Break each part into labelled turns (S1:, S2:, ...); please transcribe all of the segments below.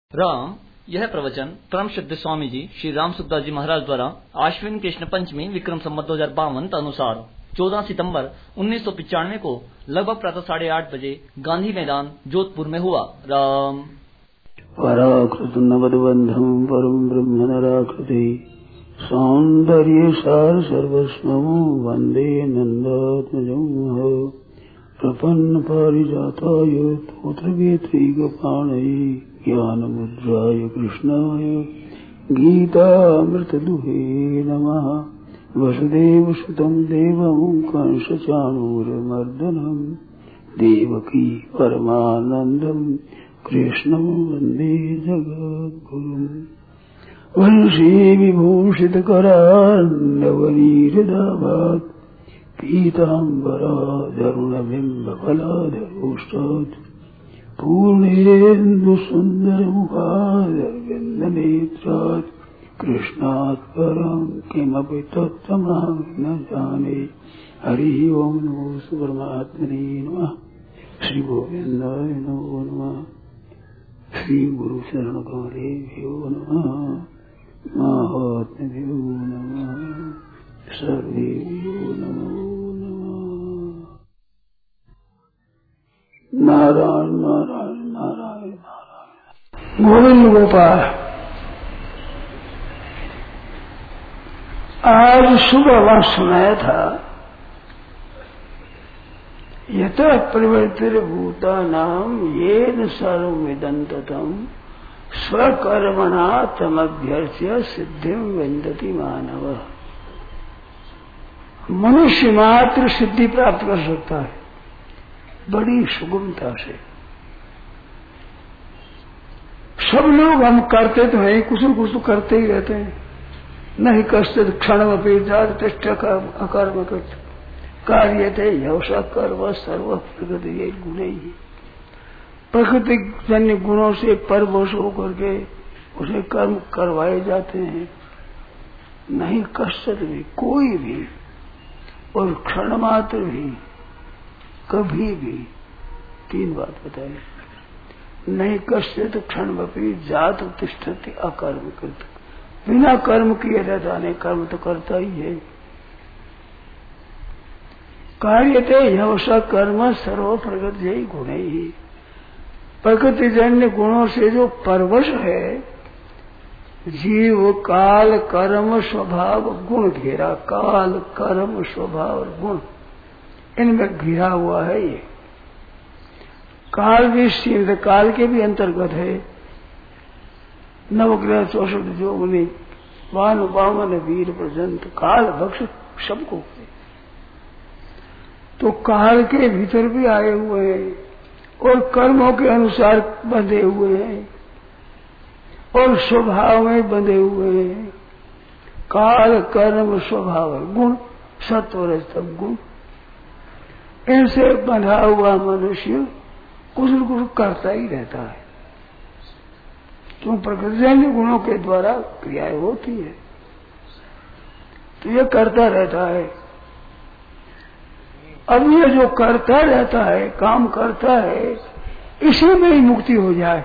S1: राम। यह प्रवचन परम सिद्ध स्वामी जी श्री राम सुखदास जी महाराज द्वारा आश्विन कृष्ण पंचमी विक्रम संवत 2052 अनुसार 14 सितंबर 1995 को लगभग प्रातः 8:30 बजे गांधी मैदान जोधपुर में हुआ। राम।
S2: पराकृत नवदबंधम परम ब्रह्म नराकृति सौंदर्य सार सर्वस्वम वंदे नंदात्मजं प्रपन्न पारिजाताय तोत्र वेत्रैकपाणये ज्ञान मुद्राय कृष्णाय गीतामृतदुहे नमः। वसुदेव सुतं देवं कंसचाणूरमर्दनं देवकी परमानन्दं कृष्णं वन्दे जगद्गुरुम्। वंशी विभूषितकरान्नवनीरदाभात् पीताम्बराधरुणबिम्बफलाधरोष्टात् पूर्णेन्दुसुन्दरमुखादरविन्दनेत्रात् कृष्णात् परं किमपि तत्त्वमहं न जाने। हरिः ओं नमो परमात्मने नमः। श्री गोविन्दाय नमो नमः। श्री गुरु शरण कमलेभ्यो नमः। महात्म्यो नमः। सर्वेभ्यो नमो नारायण नारायण नारायण नारायण। गोविंद गोपाल। आज सुबह वहां सुनाया था यतः प्रवृत्तिर्भूतानां येन सर्वमिदन्ततं स्वकर्मणा तमभ्यर्च्य सिद्धिं विन्दति मानवः। मनुष्य मात्र सिद्धि प्राप्त कर सकता है बड़ी सुगमता से। सब लोग हम करते तो हैं, कुछ न कुछ तो करते ही रहते हैं। नहीं कष्ट क्षण जात तिष्ठ अकर्म कार्यते यवसा कर्म सर्व प्रकृति ये गुण ही। प्रकृति जन्य गुणों से परवश होकर के उसे कर्म करवाए जाते हैं। नहीं कष्ट भी कोई भी और क्षण मात्र भी कभी भी। तीन बात बताई। नहीं कष्ट तो क्षण वपी जात तिष्ठति अकर्म कृत। बिना कर्म किए रहता नहीं, कर्म तो करता ही है। कार्यते यवसा कर्म सर्व प्रकृति यही गुण ही। प्रकृति जन्य गुणों से जो परवश है जीव काल कर्म स्वभाव गुण घेरा। काल कर्म स्वभाव और गुण इनमें घिरा हुआ है। ये काल भी सीमित काल के भी अंतर्गत है। नवग्रह 64 जोगुनी वान वामन वीर प्रजंत काल भक्ष सबको। तो काल के भीतर भी आए हुए हैं और कर्मों के अनुसार बंधे हुए हैं और स्वभाव में बंधे हुए हैं। काल कर्म स्वभाव गुण सत्व रजतम गुण इनसे बंधा हुआ मनुष्य कुछ न कुछ करता ही रहता है। क्यों? प्रकृतिजन्य गुणों के द्वारा क्रियाएं होती है तो ये करता रहता है। अब ये जो करता रहता है काम करता है इसी में ही मुक्ति हो जाए।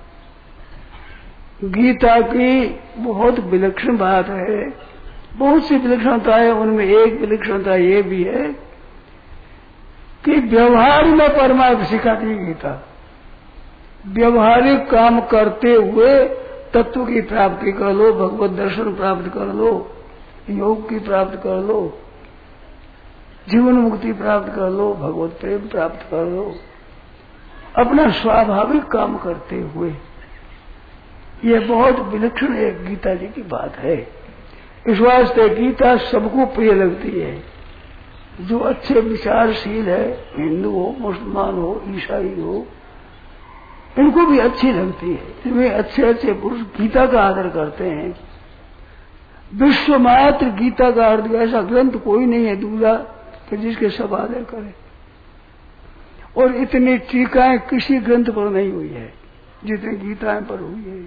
S2: गीता की बहुत विलक्षण बात है। बहुत सी विलक्षणता है, उनमें एक विलक्षणता ये भी है कि व्यवहार में परमार्थ सिखाती है गीता। व्यवहारिक काम करते हुए तत्व की प्राप्ति कर लो, भगवत दर्शन प्राप्त कर लो, योग की प्राप्त कर लो, जीवन मुक्ति प्राप्त कर लो, भगवत प्रेम प्राप्त कर लो। अपना स्वाभाविक काम करते हुए ये बहुत विलक्षण एक गीता जी की बात है। इस वास्ते गीता सबको प्रिय लगती है। जो अच्छे विचारशील है, हिंदू हो, मुसलमान हो, ईसाई हो, इनको भी अच्छी लगती है। इनमें अच्छे अच्छे पुरुष गीता का आदर करते हैं। विश्व मात्र गीता का अर्थ ऐसा ग्रंथ कोई नहीं है दूसरा कि जिसके सब आदर करें। और इतनी टीकाएं किसी ग्रंथ पर नहीं हुई है जितनी गीताएं पर हुई है।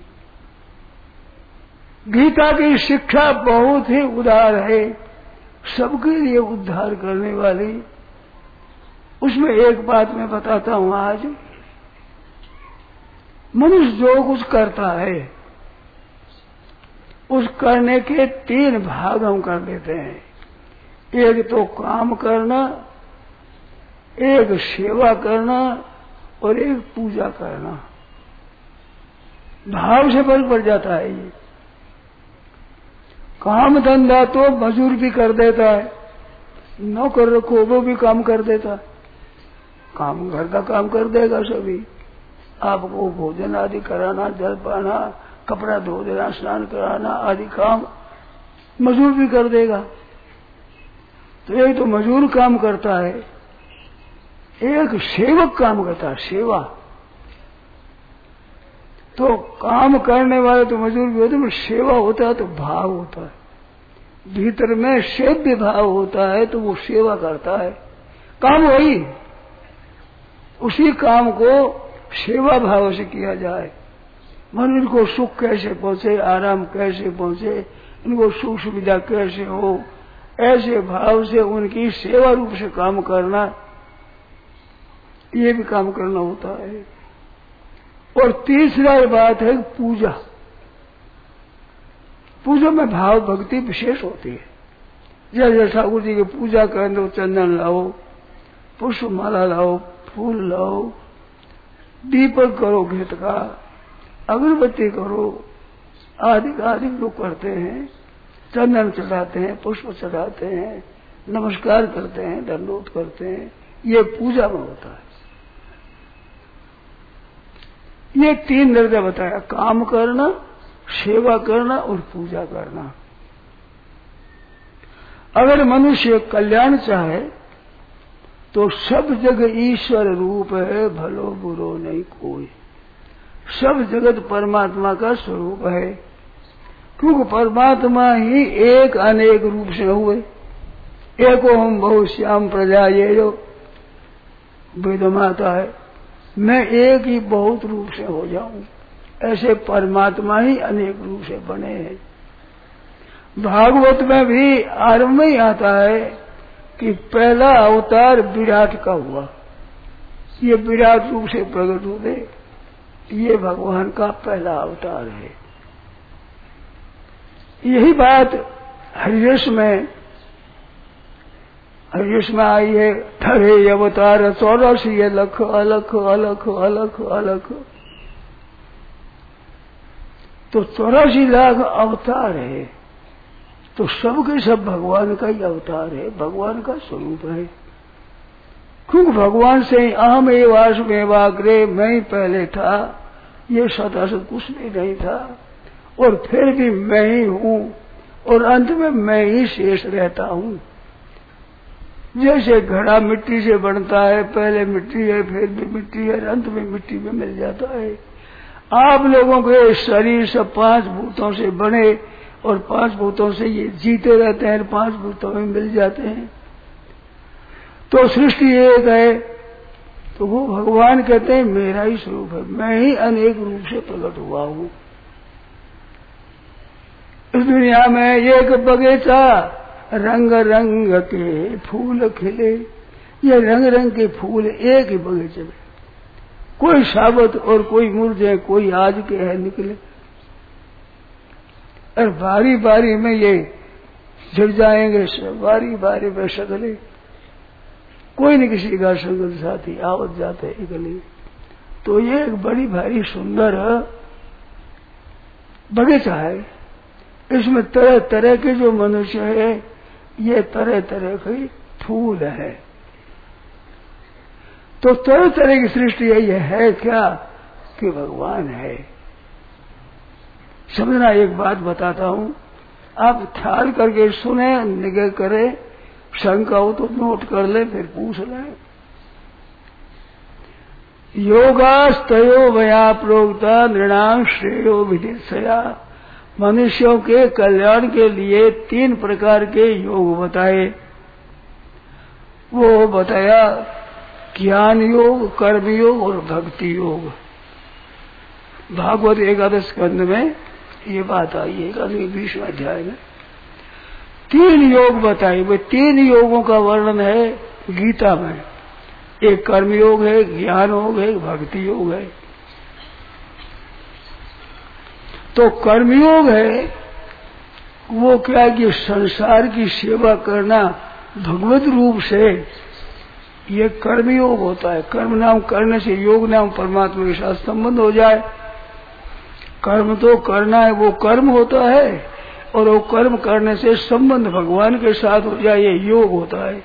S2: गीता की शिक्षा बहुत ही उदार है, सबके लिए उद्धार करने वाली। उसमें एक बात मैं बताता हूं आज मनुष्य जो कुछ करता है उस करने के 3 भाग हम कर देते हैं। एक तो काम करना, एक सेवा करना और एक पूजा करना। भाव से फर्क पड़ जाता है। ये काम धंधा तो मजूर भी कर देता है, नौकर रखो वो भी काम कर देता है। काम घर का काम कर देगा सभी। आपको भोजन आदि कराना, जल पाना, कपड़ा धो देना, स्नान कराना आदि काम मजूर भी कर देगा। तो एक तो मजूर काम करता है, एक सेवक काम करता है, सेवा। तो काम करने वाले तो मजूर भी होते हैं, सेवा होता है तो भाव होता है। भीतर में सेव्य भाव होता है तो वो सेवा करता है। काम वही, उसी काम को सेवा भाव से किया जाए। मनुष्य को सुख कैसे पहुंचे, आराम कैसे पहुंचे, इनको सुख सुविधा कैसे हो, ऐसे भाव से उनकी सेवा रूप से काम करना, ये भी काम करना होता है। और तीसरा बात है पूजा। पूजा में भाव भक्ति विशेष होती है। जैसे ठाकुर जी की पूजा करें तो चंदन लाओ, पुष्प माला लाओ, फूल लाओ, दीपक करो घृत का, अगरबत्ती करो, आदि लोग करते हैं। चंदन चढ़ाते हैं, पुष्प चढ़ाते हैं, नमस्कार करते हैं, दंडोत करते हैं। ये पूजा में होता है। ये 3 दर्जा बताया, काम करना, सेवा करना और पूजा करना। अगर मनुष्य कल्याण चाहे तो सब जगह ईश्वर रूप है, भलो बुरो नहीं कोई। सब जगत परमात्मा का स्वरूप है, क्योंकि परमात्मा ही एक अनेक रूप से हुए। एको हम बहु श्याम प्रजा ये जो वेद में आता है, मैं एक ही बहुत रूप से हो जाऊं, ऐसे परमात्मा ही अनेक रूप से बने हैं। भागवत में भी आरंभ में ही आता है कि पहला अवतार विराट का हुआ। ये विराट रूप से प्रकट हुए, ये भगवान का पहला अवतार है। यही बात हरिवंश में आई है। ठरे अवतार 84 अलख अलख अलख अलख अलख। तो 84 लाख अवतार है, तो सबके सब भगवान का ही अवतार है, भगवान का स्वरूप है। क्योंकि भगवान से अहम एवाग्रे, मैं ही पहले था, ये सतासत कुछ भी नहीं था, और फिर भी मैं ही हूं, और अंत में मैं ही शेष रहता हूं। जैसे घड़ा मिट्टी से बनता है, पहले मिट्टी है, फिर भी मिट्टी है, अंत में मिट्टी में मिल जाता है। आप लोगों के शरीर सब 5 भूतों से बने, और 5 भूतों से ये जीते रहते हैं, 5 भूतों में मिल जाते हैं। तो सृष्टि एक है, तो वो भगवान कहते हैं मेरा ही स्वरूप है, मैं ही अनेक रूप से प्रकट हुआ हूं। इस दुनिया में एक बगीचा रंग रंग के फूल खिले, ये रंग रंग के फूल एक ही बगीचे में, कोई साबत और कोई मुरझे, कोई आज के है निकले, और बारी बारी में ये झड़ जाएंगे, बारी बारी में सगले, कोई न किसी का संगत साथी आवत जाते है गली। तो ये एक बड़ी भारी सुंदर बगीचा है। इसमें तरह तरह के जो मनुष्य है, ये तरह तरह के फूल है। तो तरह तरह की सृष्टि ये है क्या कि भगवान है। समझना, एक बात बताता हूं, आप ख्याल करके सुने, निगाह करें, शंका हो तो नोट कर ले, फिर पूछ लें। योगास्तयो वया प्रोक्ता नृणाम श्रेयो विदिशया। मनुष्यों के कल्याण के लिए 3 प्रकार के योग बताए। वो बताया ज्ञान योग, कर्म योग और भक्ति योग। भागवत 11 स्कंद में ये बात आई है, 20वें अध्याय में 3 योग बताए। वे 3 योगों का वर्णन है गीता में। एक कर्म योग है, ज्ञान योग है, भक्ति योग है। तो कर्मयोग है वो क्या कि संसार की सेवा करना भगवत रूप से, ये कर्मयोग होता है। कर्म नाम करने से योग नाम परमात्मा के साथ संबंध हो जाए। कर्म तो करना है, वो कर्म होता है, और वो कर्म करने से संबंध भगवान के साथ हो जाए, ये योग होता है।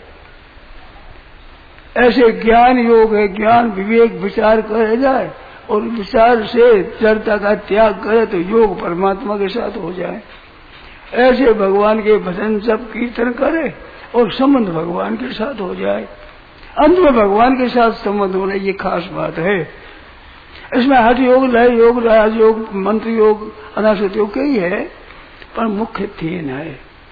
S2: ऐसे ज्ञान योग है, ज्ञान विवेक विचार करे जाए और विचार से जड़ता का त्याग करे तो योग परमात्मा के साथ हो जाए। ऐसे भगवान के भजन जप कीर्तन करे और संबंध भगवान के साथ हो जाए। अंत में भगवान के साथ संबंध होने ये खास बात है। इसमें हठ योग, लय योग, राज योग, मंत्र योग, अनासत योग कई है, पर मुख्य 3 है।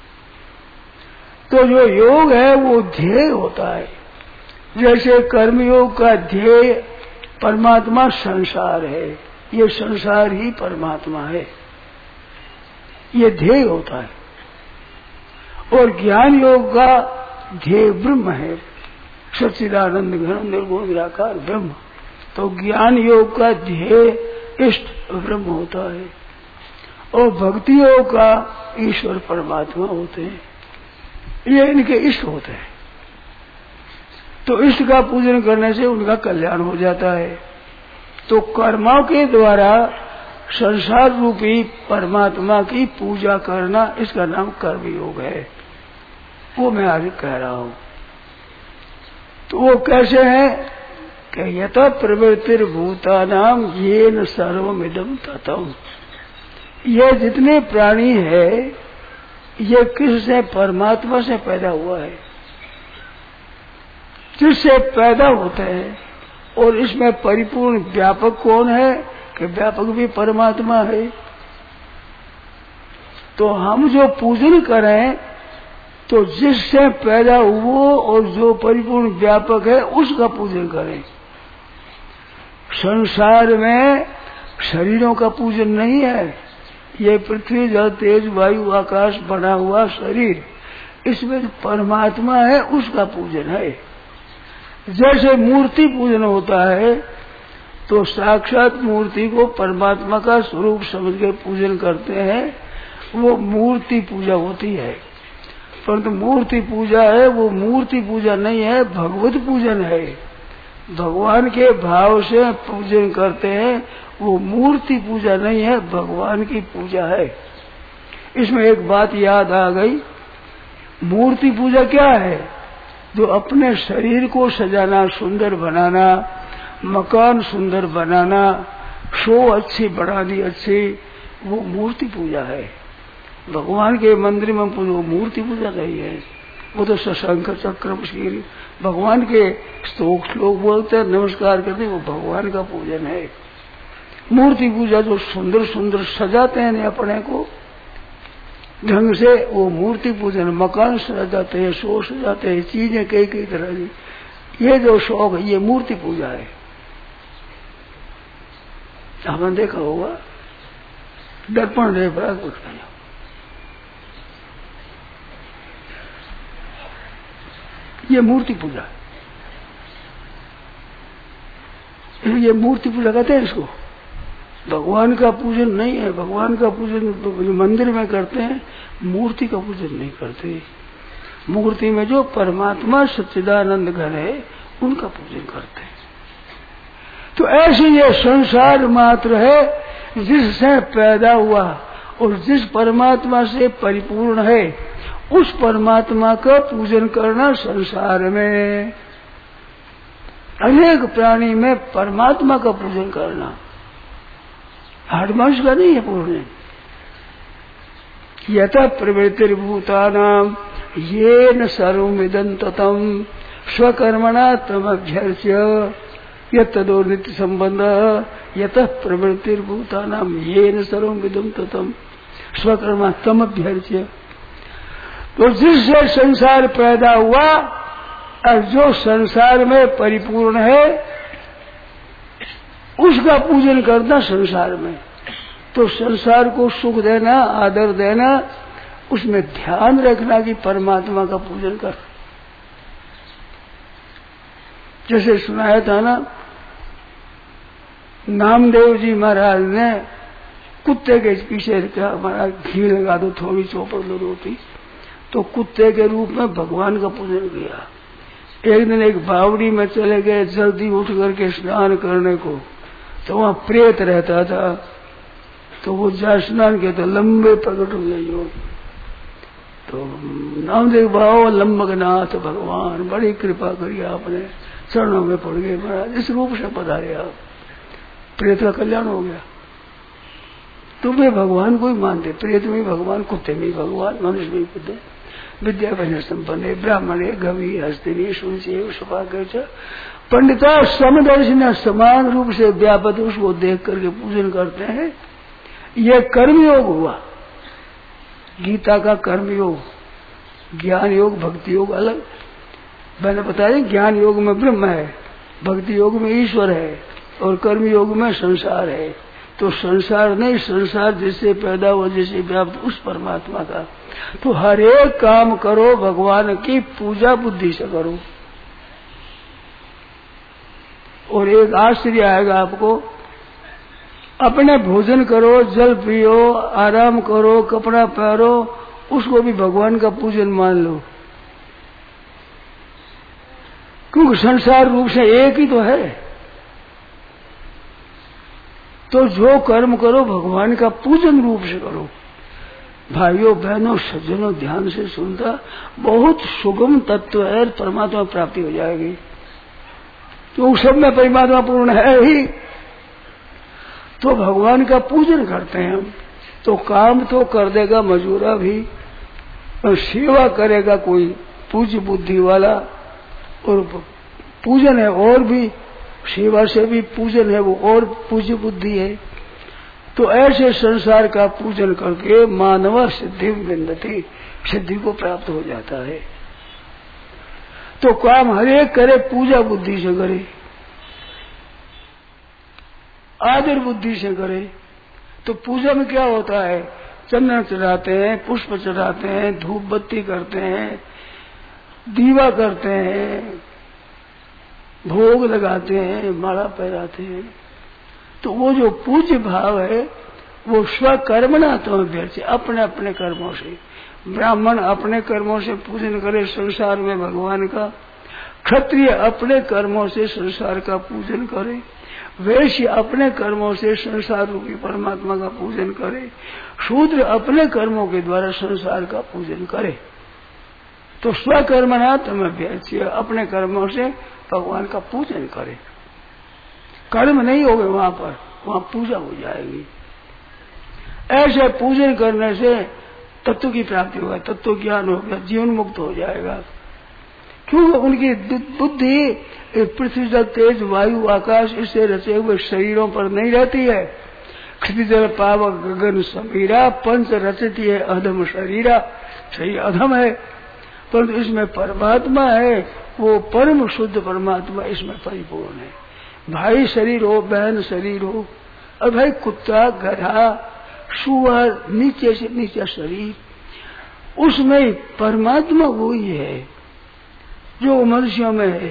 S2: तो जो योग है वो ध्येय होता है। जैसे कर्मयोग का ध्येय परमात्मा संसार है, ये संसार ही परमात्मा है, ये ध्येय होता है। और ज्ञान योग का ध्येय ब्रह्म है, सच्चिदानंद घन निर्गुण निराकार ब्रह्म। तो ज्ञान योग का ध्येय इष्ट ब्रह्म होता है, और भक्ति योग का ईश्वर परमात्मा होते हैं, ये इनके इष्ट होते हैं। तो इष्ट का पूजन करने से उनका कल्याण हो जाता है। तो कर्मों के द्वारा संसार रूपी परमात्मा की पूजा करना, इसका नाम कर्म योग है। वो मैं आज कह रहा हूं। तो वो कैसे है कि यत प्रवृत्तिर्भूतानाम येन सर्वमिदं ततम्। ये जितने प्राणी है ये किससे? परमात्मा से पैदा हुआ है, जिससे पैदा होते हैं। और इसमें परिपूर्ण व्यापक कौन है? कि व्यापक भी परमात्मा है। तो हम जो पूजन करें तो जिससे पैदा हुआ और जो परिपूर्ण व्यापक है उसका पूजन करें। संसार में शरीरों का पूजन नहीं है। ये पृथ्वी जल तेज वायु आकाश बना हुआ शरीर, इसमें जो परमात्मा है उसका पूजन है। जैसे मूर्ति पूजन होता है तो साक्षात मूर्ति को परमात्मा का स्वरूप समझ के पूजन करते हैं, वो मूर्ति पूजा होती है। परंतु मूर्ति पूजा है वो मूर्ति पूजा नहीं है, भगवत पूजन है। भगवान के भाव से पूजन करते हैं, वो मूर्ति पूजा नहीं है, भगवान की पूजा है। इसमें एक बात याद आ गई, मूर्ति पूजा क्या है? जो अपने शरीर को सजाना, सुंदर बनाना, मकान सुंदर बनाना, शो अच्छी बनानी अच्छी, वो मूर्ति पूजा है। भगवान के मंदिर में वो मूर्ति पूजा नहीं है, वो तो शंख चक्र शील भगवान के श्लोक बोलते हैं, नमस्कार करते हैं, वो भगवान का पूजन है। मूर्ति पूजा जो सुंदर सुंदर सजाते हैं अपने को ढंग से, वो मूर्ति पूजन। मकान सजाते हैं, शो सजाते हैं, चीजें कई कई तरह की, ये जो शौक है ये मूर्ति पूजा है। आपने देखा होगा दर्पण देख रहा कुछ नहीं, ये मूर्ति पूजा, ये मूर्ति पूजा कहते हैं इसको। भगवान का पूजन नहीं है। भगवान का पूजन जो मंदिर में करते हैं, मूर्ति का पूजन नहीं करते। मूर्ति में जो परमात्मा सच्चिदानंद घन है उनका पूजन करते हैं। तो ऐसे ये संसार मात्र है जिससे पैदा हुआ और जिस परमात्मा से परिपूर्ण है, उस परमात्मा का पूजन करना। संसार में अनेक प्राणी में परमात्मा का पूजन करना, हरवंश का नहीं है पूर्ण। यत प्रवृत्तिर्भूतानाम येन सर्वमिदं ततम् स्वकर्मणा तमभ्यर्च्य यत्तदो नित्य संबंध यत प्रवृत्तिर्भूतानाम येन सर्वमिदं ततम् स्वकर्मा तमभ्यर्च्य। तो जिससे संसार पैदा हुआ और जो संसार में परिपूर्ण है उसका पूजन करना संसार में। तो संसार को सुख देना, आदर देना, उसमें ध्यान रखना कि परमात्मा का पूजन कर। जैसे सुनाया था ना, नामदेव जी महाराज ने कुत्ते के पीछे क्या हमारा घी लगा दो, थोड़ी चौपड़ दो रोटी, तो कुत्ते के रूप में भगवान का पूजन किया। एक दिन एक बावड़ी में चले गए जल्दी उठ करके स्नान करने को, तो वहां प्रेत रहता था, तो वो जा स्नान किया तो लंबे प्रकट हुए योग। तो नामदेव बाबा लंबकनाथ भगवान बड़ी कृपा करी, आपने चरणों में पड़ गए महाराज, इस रूप से पधारे आप, प्रेत का कल्याण हो गया। तुम्हें भगवान को ही मानते, प्रेत में भगवान, कुत्ते में भगवान, मनुष्य में कुत्ते, विद्या भजन संपन्न ब्राह्मण गवी हस्तिनी सुनचे सुपाकर पंडिता समदर्शन समान रूप से व्यापक उसको देख करके पूजन करते हैं। यह कर्मयोग हुआ, गीता का कर्मयोग, ज्ञान योग भक्ति योग अलग। मैंने बताया ज्ञान योग में ब्रह्म है, भक्ति योग में ईश्वर है, और कर्म योग में संसार है। तो संसार नहीं, संसार जिससे पैदा हुआ, जिससे व्याप्त, उस परमात्मा का। तो हर एक काम करो भगवान की पूजा बुद्धि से करो। और एक आश्चर्य आएगा आपको, अपने भोजन करो, जल पियो, आराम करो, कपड़ा पहनो, उसको भी भगवान का पूजन मान लो, क्योंकि संसार रूप से एक ही तो है। तो जो कर्म करो भगवान का पूजन रूप से करो। भाइयों बहनों सज्जनों, ध्यान से सुनता, बहुत सुगम तत्व है, परमात्मा प्राप्ति हो जाएगी। तो सब में परमात्मा पूर्ण है ही। तो भगवान का पूजन करते हैं हम, तो काम तो कर देगा मजूरा भी, और सेवा करेगा कोई पूज्य बुद्धि वाला, और पूजन है और भी, सेवा से भी पूजन है वो और पूज्य बुद्धि है। तो ऐसे संसार का पूजन करके मानव सिद्धि विंदति, सिद्धि को प्राप्त हो जाता है। तो काम हर एक करे पूजा बुद्धि से करे, आदर बुद्धि से करे। तो पूजा में क्या होता है, चंदन चढ़ाते हैं, पुष्प चढ़ाते हैं, धूप बत्ती करते हैं, दीवा करते हैं, भोग लगाते हैं, माला पहनाते हैं। तो वो जो पूज्य भाव है वो स्वकर्मणा तो अभ्यर्थ, अपने अपने कर्मों से। ब्राह्मण अपने कर्मों से पूजन करे संसार में भगवान का, क्षत्रिय अपने कर्मों से संसार का पूजन करे, वैश्य अपने कर्मों से संसार रूपी परमात्मा का पूजन करे, शूद्र अपने कर्मों के द्वारा संसार का पूजन करे। तो स्वकर्मणा तम अभ्यर्थ, अपने कर्मों से भगवान का पूजन करे। कर्म नहीं होंगे वहां पर, वहां पूजा हो जाएगी। ऐसे पूजन करने से तत्व की प्राप्ति होगा, तत्व ज्ञान होगा, जीवन मुक्त हो जाएगा। क्योंकि उनकी बुद्धि पृथ्वी जल तेज वायु आकाश इससे रचे हुए शरीरों पर नहीं रहती है। क्षिति जल पावक गगन समीरा, पंच रचती है अधम शरीरा, शरीर अधम है, परंतु इसमें परमात्मा है, वो परम शुद्ध परमात्मा इसमें परिपूर्ण है। भाई शरीर हो, बहन शरीर हो, और भाई कुत्ता गधा सुअर नीचे से नीचे शरीर, उसमें परमात्मा वही है जो मनुष्यों में है।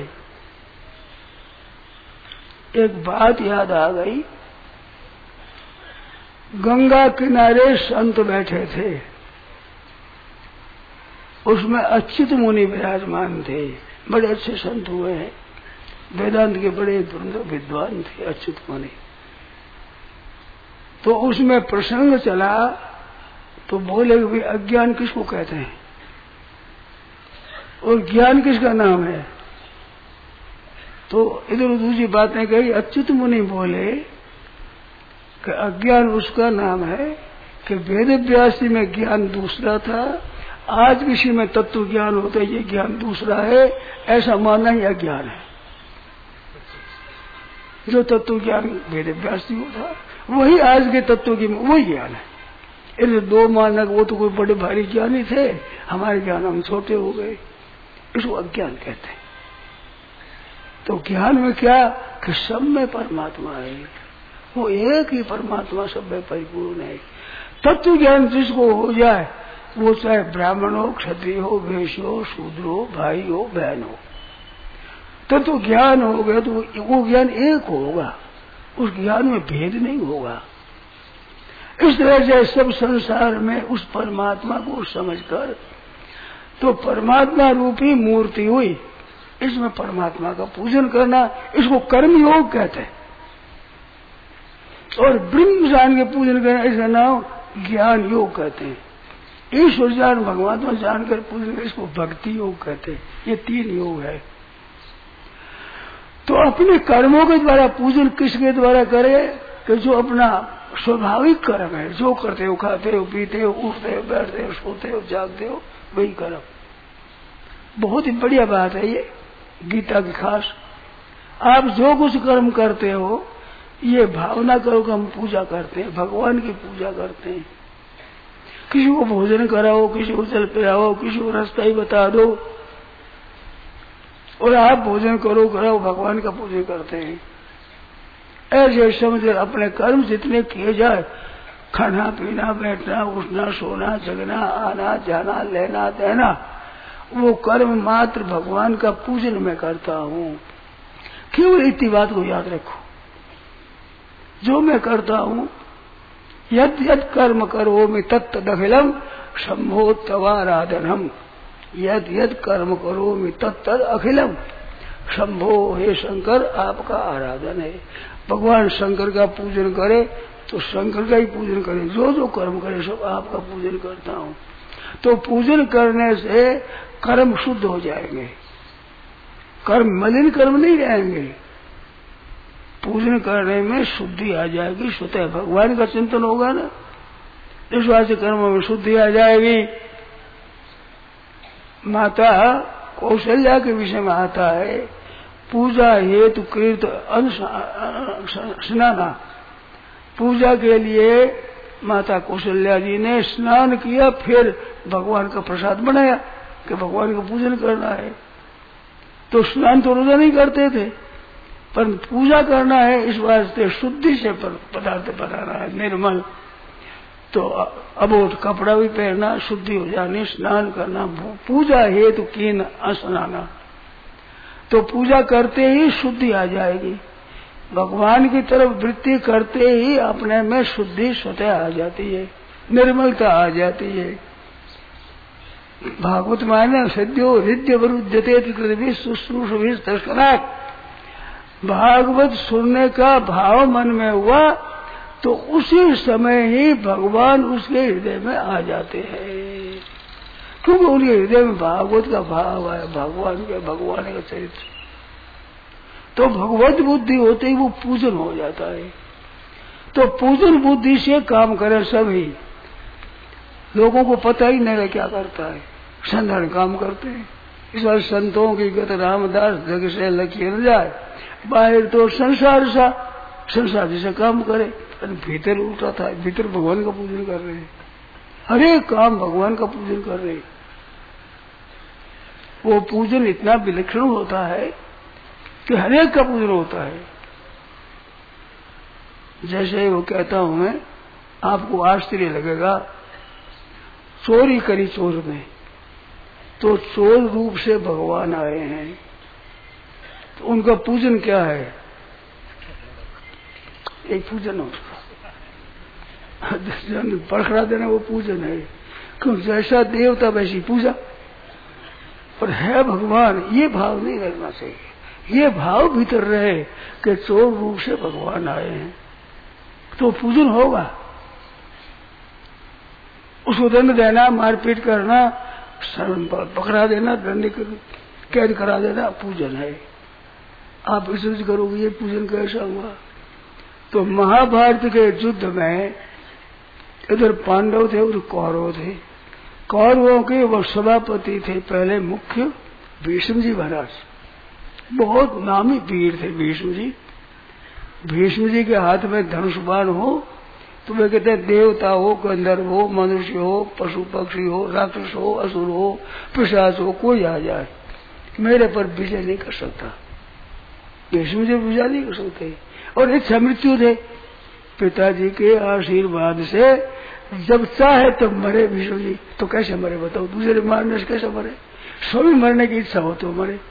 S2: एक बात याद आ गई, गंगा किनारे संत बैठे थे, उसमें अच्युत मुनि विराजमान थे, बड़े अच्छे संत हुए हैं, वेदांत के बड़े विद्वान थे अच्युत मुनि। तो उसमें प्रसंग चला तो बोले कि अज्ञान किसको कहते हैं और ज्ञान किसका नाम है। तो इधर दूसरी बातें कही। अच्युत मुनि बोले कि अज्ञान उसका नाम है कि वेद व्यासी में ज्ञान दूसरा था, आज किसी में तत्व ज्ञान होता है, ये ज्ञान दूसरा है, ऐसा मानना ही अज्ञान है। जो तत्व ज्ञान वेद व्यासी को था वही आज के तत्व की वही ज्ञान है। इधर दो मानक, वो तो कोई बड़े भारी ज्ञानी थे, हमारे ज्ञान हम छोटे हो गए, इसको अज्ञान कहते हैं। तो ज्ञान में क्या कि सब में परमात्मा है, वो एक ही परमात्मा सब में परिपूर्ण है। तत्व ज्ञान जिसको हो जाए, वो चाहे ब्राह्मण हो, क्षत्रिय हो, वैश्य हो, शूद्र हो, भाई हो, बहन हो, तत्व ज्ञान हो गया तो वो ज्ञान एक होगा, उस ज्ञान में भेद नहीं होगा। इस तरह से सब संसार में उस परमात्मा को समझकर तो परमात्मा रूपी मूर्ति हुई, इसमें परमात्मा का पूजन करना, इसको कर्म योग कहते हैं। और ब्रह्म जान के पूजन करना, इसका नाम ज्ञान योग कहते हैं। ईश्वर जान भगवान जानकर पूजन, इसको भक्ति योग कहते हैं। ये 3 योग है। तो अपने कर्मों के द्वारा पूजन किसके द्वारा करे कि जो अपना स्वाभाविक कर्म है, जो करते हो, खाते हो, पीते हो, उठते हो, बैठते हो, सोते हो, जागते हो, वही कर्म। बहुत ही बढ़िया बात है ये, गीता की खास। आप जो कुछ कर्म करते हो ये भावना करो कि हम पूजा करते हैं, भगवान की पूजा करते हैं। किसी को भोजन कराओ, किसी को जल पिलाओ, किसी को रास्ता ही बता दो और आप भोजन करो कराओ, भगवान का पूजन करते हैं। ऐसे समझ अपने कर्म जितने किए जाए, खाना पीना, बैठना, उठना, सोना, जगना, आना जाना, लेना देना, वो कर्म मात्र भगवान का पूजन में करता हूँ। केवल इतनी बात को याद रखो, जो मैं करता हूँ, यद यद कर्म करोमि तत्तदखिलम शंभो तवाराधनम। यद यद कर्म करोमि तत्तद अखिलम शंभो, हे शंकर आपका आराधन है। भगवान शंकर का पूजन करे तो शंकर का ही पूजन करे, जो जो कर्म करे सब आपका पूजन करता हूँ। तो पूजन करने से कर्म शुद्ध हो जाएंगे, कर्म मलिन कर्म नहीं रहेंगे। पूजन करने में शुद्धि आ जाएगी, स्वतः भगवान का चिंतन होगा ना, इस बात से कर्मों में शुद्धि आ जाएगी। माता कौशल्या के विषय में आता है, पूजा हेतु कृत स्नाना। पूजा के लिए माता कौशल्या जी ने स्नान किया, फिर भगवान का प्रसाद बनाया कि भगवान का पूजन करना है। तो स्नान तो रोजा नहीं करते थे, पर पूजा करना है, इस वास्ते शुद्धि से पदार्थ बनाना है, निर्मल। तो अबोध कपड़ा भी पहनना, शुद्धि हो जानी, स्नान करना। पूजा हेतु कीन स्नाना। तो पूजा करते ही शुद्धि आ जाएगी, भगवान की तरफ वृत्ति करते ही अपने में शुद्धि स्वतः आ जाती है, निर्मलता आ जाती है। भागवत माने सद्यो हृदय वरुद्यते शुश्रूषा। भागवत सुनने का भाव मन में हुआ तो उसी समय ही भगवान उसके हृदय में आ जाते हैं, क्योंकि उनके हृदय में भागवत का भाव है, भगवान का चरित्र। तो भगवत बुद्धि होते ही वो पूजन हो जाता है। तो पूजन बुद्धि से काम करे सभी। लोगों को पता ही नहीं क्या करता है, साधारण काम करते हैं। इस बार संतों की गत रामदास जग से लखी न जाए, बाहर तो संसार जैसे काम करे, भीतर उल्टा था, भीतर भगवान का पूजन कर रहे हैं, हर एक काम भगवान का पूजन कर रहे हैं। वो पूजन इतना विलक्षण होता है कि हर एक का पूजन होता है। जैसे वो कहता हूं मैं, आपको आश्चर्य लगेगा, चोरी करी चोर में, तो चोर रूप से भगवान आए हैं, तो उनका पूजन क्या है? एक पूजन हो उसका, पड़खड़ा देना वो पूजन है। क्यों? जैसा देवता वैसी पूजा, पर है भगवान, ये भाव नहीं रहना चाहिए। ये भाव भीतर रहे कि चोर रूप से भगवान आए हैं, तो पूजन होगा। उसको दंड देना, मारपीट करना, पकड़ा देना, दंड कैद करा देना पूजन है। आप विसर्ज करोगे, ये पूजन कैसा हुआ? तो महाभारत के युद्ध में इधर पांडव थे, उधर कौरव थे। कौरवों के वो सभापति थे पहले मुख्य भीष्म जी महाराज, बहुत नामी वीर थे भीष्म जी। भीष्म जी के हाथ में धनुष बाण हो तो वे कहते हैं देवता हो, गंधर्व हो, मनुष्य हो, पशु पक्षी हो, राक्षस हो, असुर हो, पिशाच हो, कोई आ जाए मेरे पर विजय नहीं कर सकता। भीष्म जी विजय नहीं कर सकते। और इच्छा मृत्यु थे, पिताजी के आशीर्वाद से जब चाहे तब मरे भीष्म जी। तो कैसे मरे बताओ? दूसरे मारने से कैसे मरे? सभी मरने की इच्छा हो तो मरे।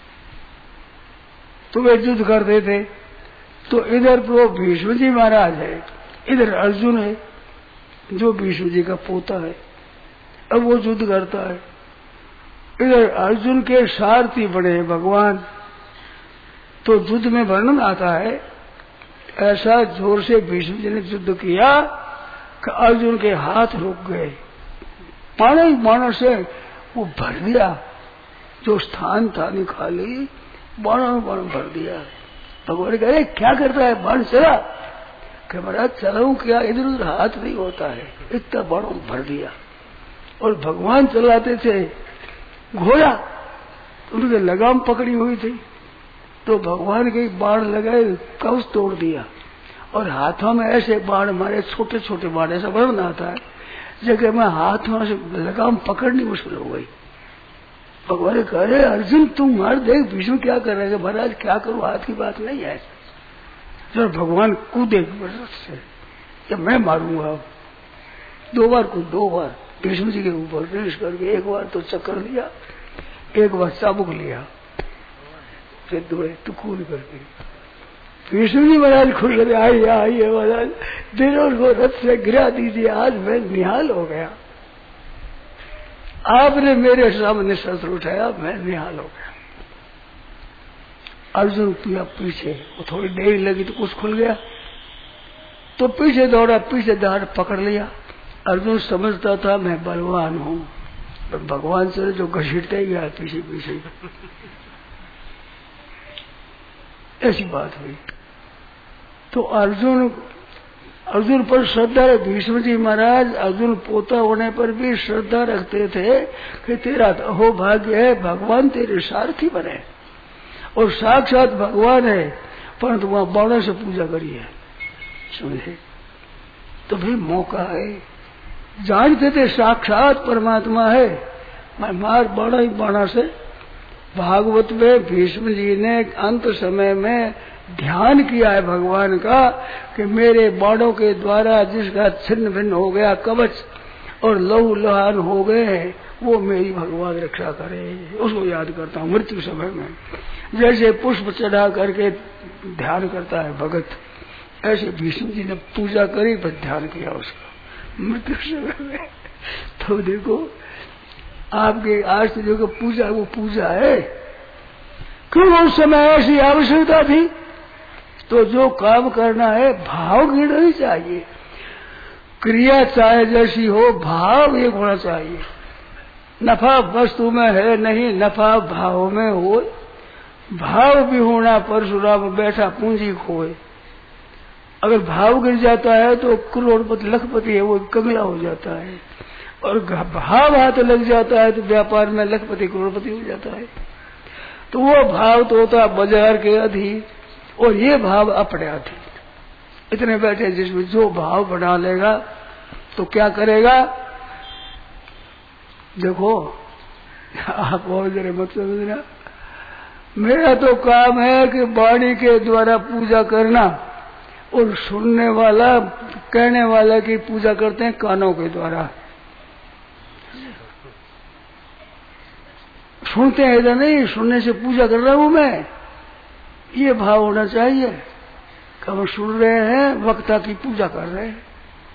S2: तो वे युद्ध करते थे। तो इधर तो भीष्म जी महाराज है, इधर अर्जुन है, जो विष्णु जी का पोता है। अब वो युद्ध करता है, इधर अर्जुन के सारथी बने हैं भगवान। तो युद्ध में वर्णन आता है, ऐसा जोर से विष्णु जी ने युद्ध किया कि अर्जुन के हाथ रुक गए। बाणों से वो भर दिया, जो स्थान था खाली बाणों भर दिया। भगवान कह रहे क्या करता है, बाण चला? कि महाराज चलाऊं क्या, इधर उधर हाथ नहीं होता है, इतना बाणों भर दिया। और भगवान चलाते थे घोड़ा, उनके लगाम पकड़ी हुई थी, तो भगवान के बाण लगाए, कवच तोड़ दिया। और हाथों में ऐसे बाण मारे, छोटे छोटे बाण, ऐसा वर्णन आता है, जगह में हाथों से लगाम पकड़नी मुश्किल हो गई। भगवान कह रहे अर्जुन तुम मार, देख विष्णु क्या कर रहे हैं। महाराज क्या करूं, हाथ की बात नहीं है। जब भगवान कूदे से कि मैं मारूंगा। 2 बार कूद, 2 बार विष्णु जी के ऊपर प्रवेश करके, 1 बार तो चक्कर लिया, 1 बार चाबुक लिया, फिर दौड़े तो कूद करके विष्णु जी महाराज खुल गए, आइए महाराज, दिनों को रथ से गिरा दीजिए, आज मैं निहाल हो गया। आपने मेरे सामने शस्त्र उठाया, मैं निहाल हो गया। अर्जुन पिया पीछे, वो थोड़ी देर लगी तो कुछ खुल गया, तो पीछे दौड़ा, पीछे दाढ़ पकड़ लिया। अर्जुन समझता था मैं बलवान हूं, पर भगवान से जो घसीटते ही गया पीछे पीछे। ऐसी बात हुई। तो अर्जुन पर श्रद्धा है। भीष्म जी महाराज अर्जुन पोता होने पर भी श्रद्धा रखते थे कि तेरा अहो भाग्य है, भगवान तेरे सारथी बने, और साक्षात भगवान है, परंतु वहां बाणों से पूजा करी है, समझे? तो भी मौका है, जानते थे साक्षात परमात्मा है, मैं मार बाणों से। भागवत में भीष्म जी ने अंत समय में ध्यान किया है भगवान का कि मेरे बाणों के द्वारा जिसका छिन्न भिन्न हो गया कवच और लहू लुहान हो गए, वो मेरी भगवान रक्षा करे। उसको याद करता हूँ मृत्यु समय में, जैसे पुष्प चढ़ा करके ध्यान करता है भगत, ऐसे भीष्म जी ने पूजा करी, पर ध्यान किया उसका मृत्यु समय में। तो देखो आपके आज से जो पूजा वो पूजा है, क्यों उस समय ऐसी आवश्यकता थी। तो जो काम करना है भाव गिरना ही चाहिए, क्रिया चाहे जैसी हो, भाव एक होना चाहिए। नफा वस्तु में है नहीं, नफा भाव में हो। भाव भी होना परशुराम बैठा पूंजी खोए। अगर भाव गिर जाता है तो करोड़पति लखपति है वो कमिला हो जाता है, और भाव हाथ लग जाता है तो व्यापार में लखपति करोड़पति हो जाता है। तो वो भाव तो होता है बाजार के अधीन, और ये भाव अपने अधीन। इतने बैठे जिसमें जो भाव बना लेगा तो क्या करेगा। देखो आप और जरा मत समझना, मेरा तो काम है कि वाणी के द्वारा पूजा करना, और सुनने वाला कहने वाला की पूजा करते हैं कानों के द्वारा। सुनते हैं इधर नहीं, सुनने से पूजा कर रहा हूं मैं, ये भाव होना चाहिए कि हम सुन रहे हैं, वक्ता की पूजा कर रहे हैं।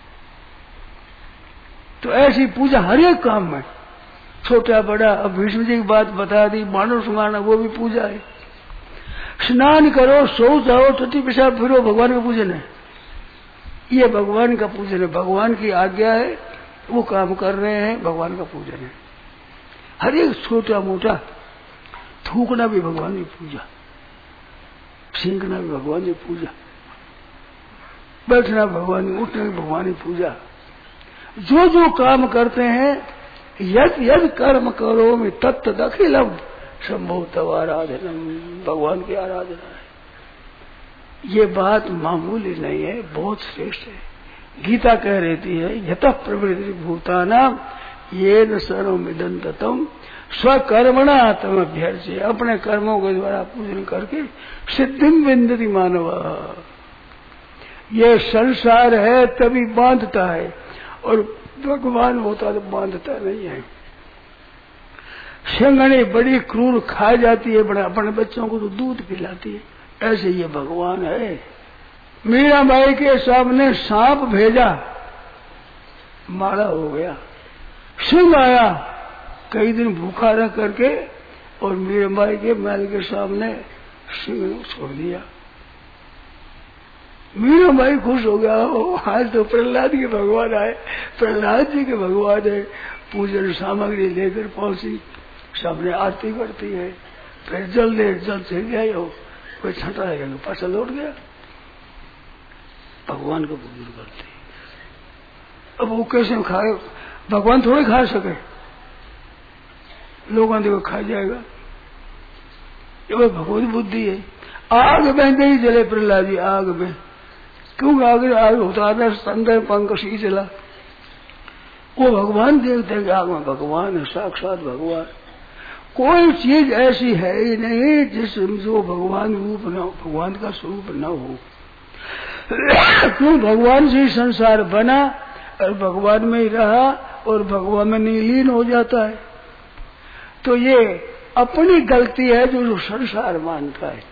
S2: तो ऐसी पूजा हर एक काम में, छोटा बड़ा। अब भीष्म जी की बात बता दी, मानो सुनाना वो भी पूजा है। स्नान करो, सो जाओ, टट्टी पेशाब फिरो, भगवान का पूजन है। ये भगवान का पूजन है, भगवान की आज्ञा है, वो काम कर रहे हैं, भगवान का पूजन है। हर एक छोटा मोटा, थूकना भी भगवान की पूजा, सींकना भी भगवान की पूजा, बैठना भगवान की, उठना भी भगवान की पूजा। जो जो काम करते हैं, यद यद कर्म करो में तत्त दखिलम संभव तव आराधनम, भगवान की आराधना है। ये बात मामूली नहीं है, बहुत श्रेष्ठ है। गीता कह रहती है यतः प्रवृत्ति भूतानाम येन सर्वमिदं ततम् स्वकर्मणा तम अभ्यर्च्य, अपने कर्मों के द्वारा पूजन करके सिद्धिम विन्दति मानव। ये संसार है तभी बांधता है, और भगवान होता तो बांधता नहीं है। सिंघनी बड़ी क्रूर खा जाती है, बड़ा अपने बच्चों को तो दूध पिलाती है, ऐसे ये भगवान है। मीराबाई के सामने सांप भेजा माड़ा हो गया। सिंह आया कई दिन भूखा रह करके और मीराबाई के महल के सामने सिंह ने छोड़ दिया। मीराबाई खुश हो गया, आज तो प्रहलाद के भगवान आए, प्रहलाद जी के भगवान है। पूजन सामग्री लेकर पहुंची, सामने आरती करती है, फिर जल से गए हो, कोई छटा है पासा लौट गया, भगवान को पूजन करते। अब वो कैसे खाए, भगवान थोड़े खा सके, लोगों देखो खा जाएगा, ये भगवत बुद्धि है। आग में नहीं जले प्रहलाद जी, आग में क्यों आग होता था, अंदर पंख ही जला। वो भगवान देखते हैं कि आग में भगवान है, साक्षात भगवान। कोई चीज ऐसी है ही नहीं जिसमें जो भगवान रूप न हो, भगवान का स्वरूप न हो। क्यों भगवान से ही संसार बना और भगवान में ही रहा और भगवान में लीन हो जाता है। तो ये अपनी गलती है जो संसार मानता है।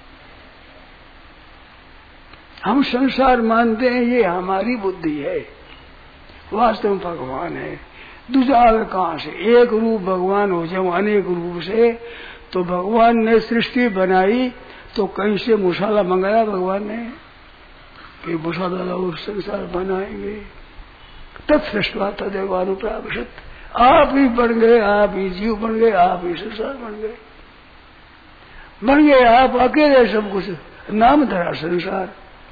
S2: हम संसार मानते हैं, ये हमारी बुद्धि है, वास्तव में भगवान है। दूसरा आगे कहां से, एक रूप भगवान हो जाए अनेक रूप से। तो भगवान ने सृष्टि बनाई तो कहीं से मसाला मंगाया भगवान ने कि मसाला लाओ संसार बनाएंगे, तब सृष्टवा तदेवानुप्राविशत। आप ही बन गए, आप ही जीव बन गए, आप ही संसार बन गए, आप अकेले सब कुछ, नाम धरा संसार।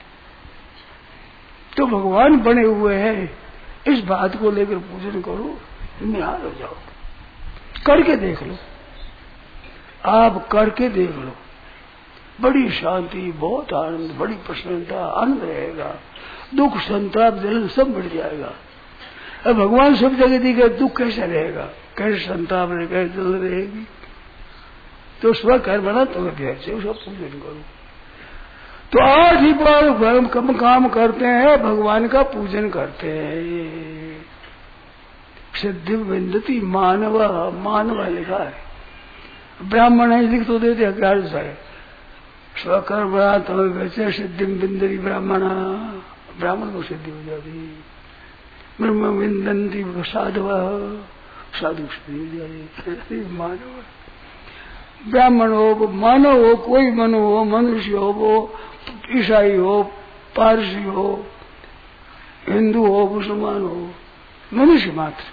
S2: तो भगवान बने हुए हैं, इस बात को लेकर पूजन करो, निहाल हो जाओ, करके देख लो, आप करके देख लो, बड़ी शांति, बहुत आनंद, बड़ी प्रसन्नता, आनंद रहेगा, दुख संताप जलन सब मिट जाएगा। अब भगवान सब जगह दिखे, दुख कैसे रहेगा, कैसे संताप रहेगा, कैसे जलन रहेगी। तो स्व कर्मणा तो अभ्यास से उसका पूजन करो। तो आज ही पर कम काम करते हैं, भगवान का पूजन करते हैं। सिद्धि विंदती मानव, मानव लिखा है, ब्राह्मण है लिख तो देते हैं, क्या है स्वकर्मणा तो वैसे सिद्धि विंदती ब्राह्मण, ब्राह्मण को सिद्धि हो जाती। ब्रह्म विंदती साधव, साधु सिद्धि हो जाती। मानव ब्राह्मण हो, मानव हो, कोई मनु हो, मनुष्य हो, वो ईसाई हो, पारसी हो, हिंदू हो, मुसलमान हो, मनुष्य मात्र,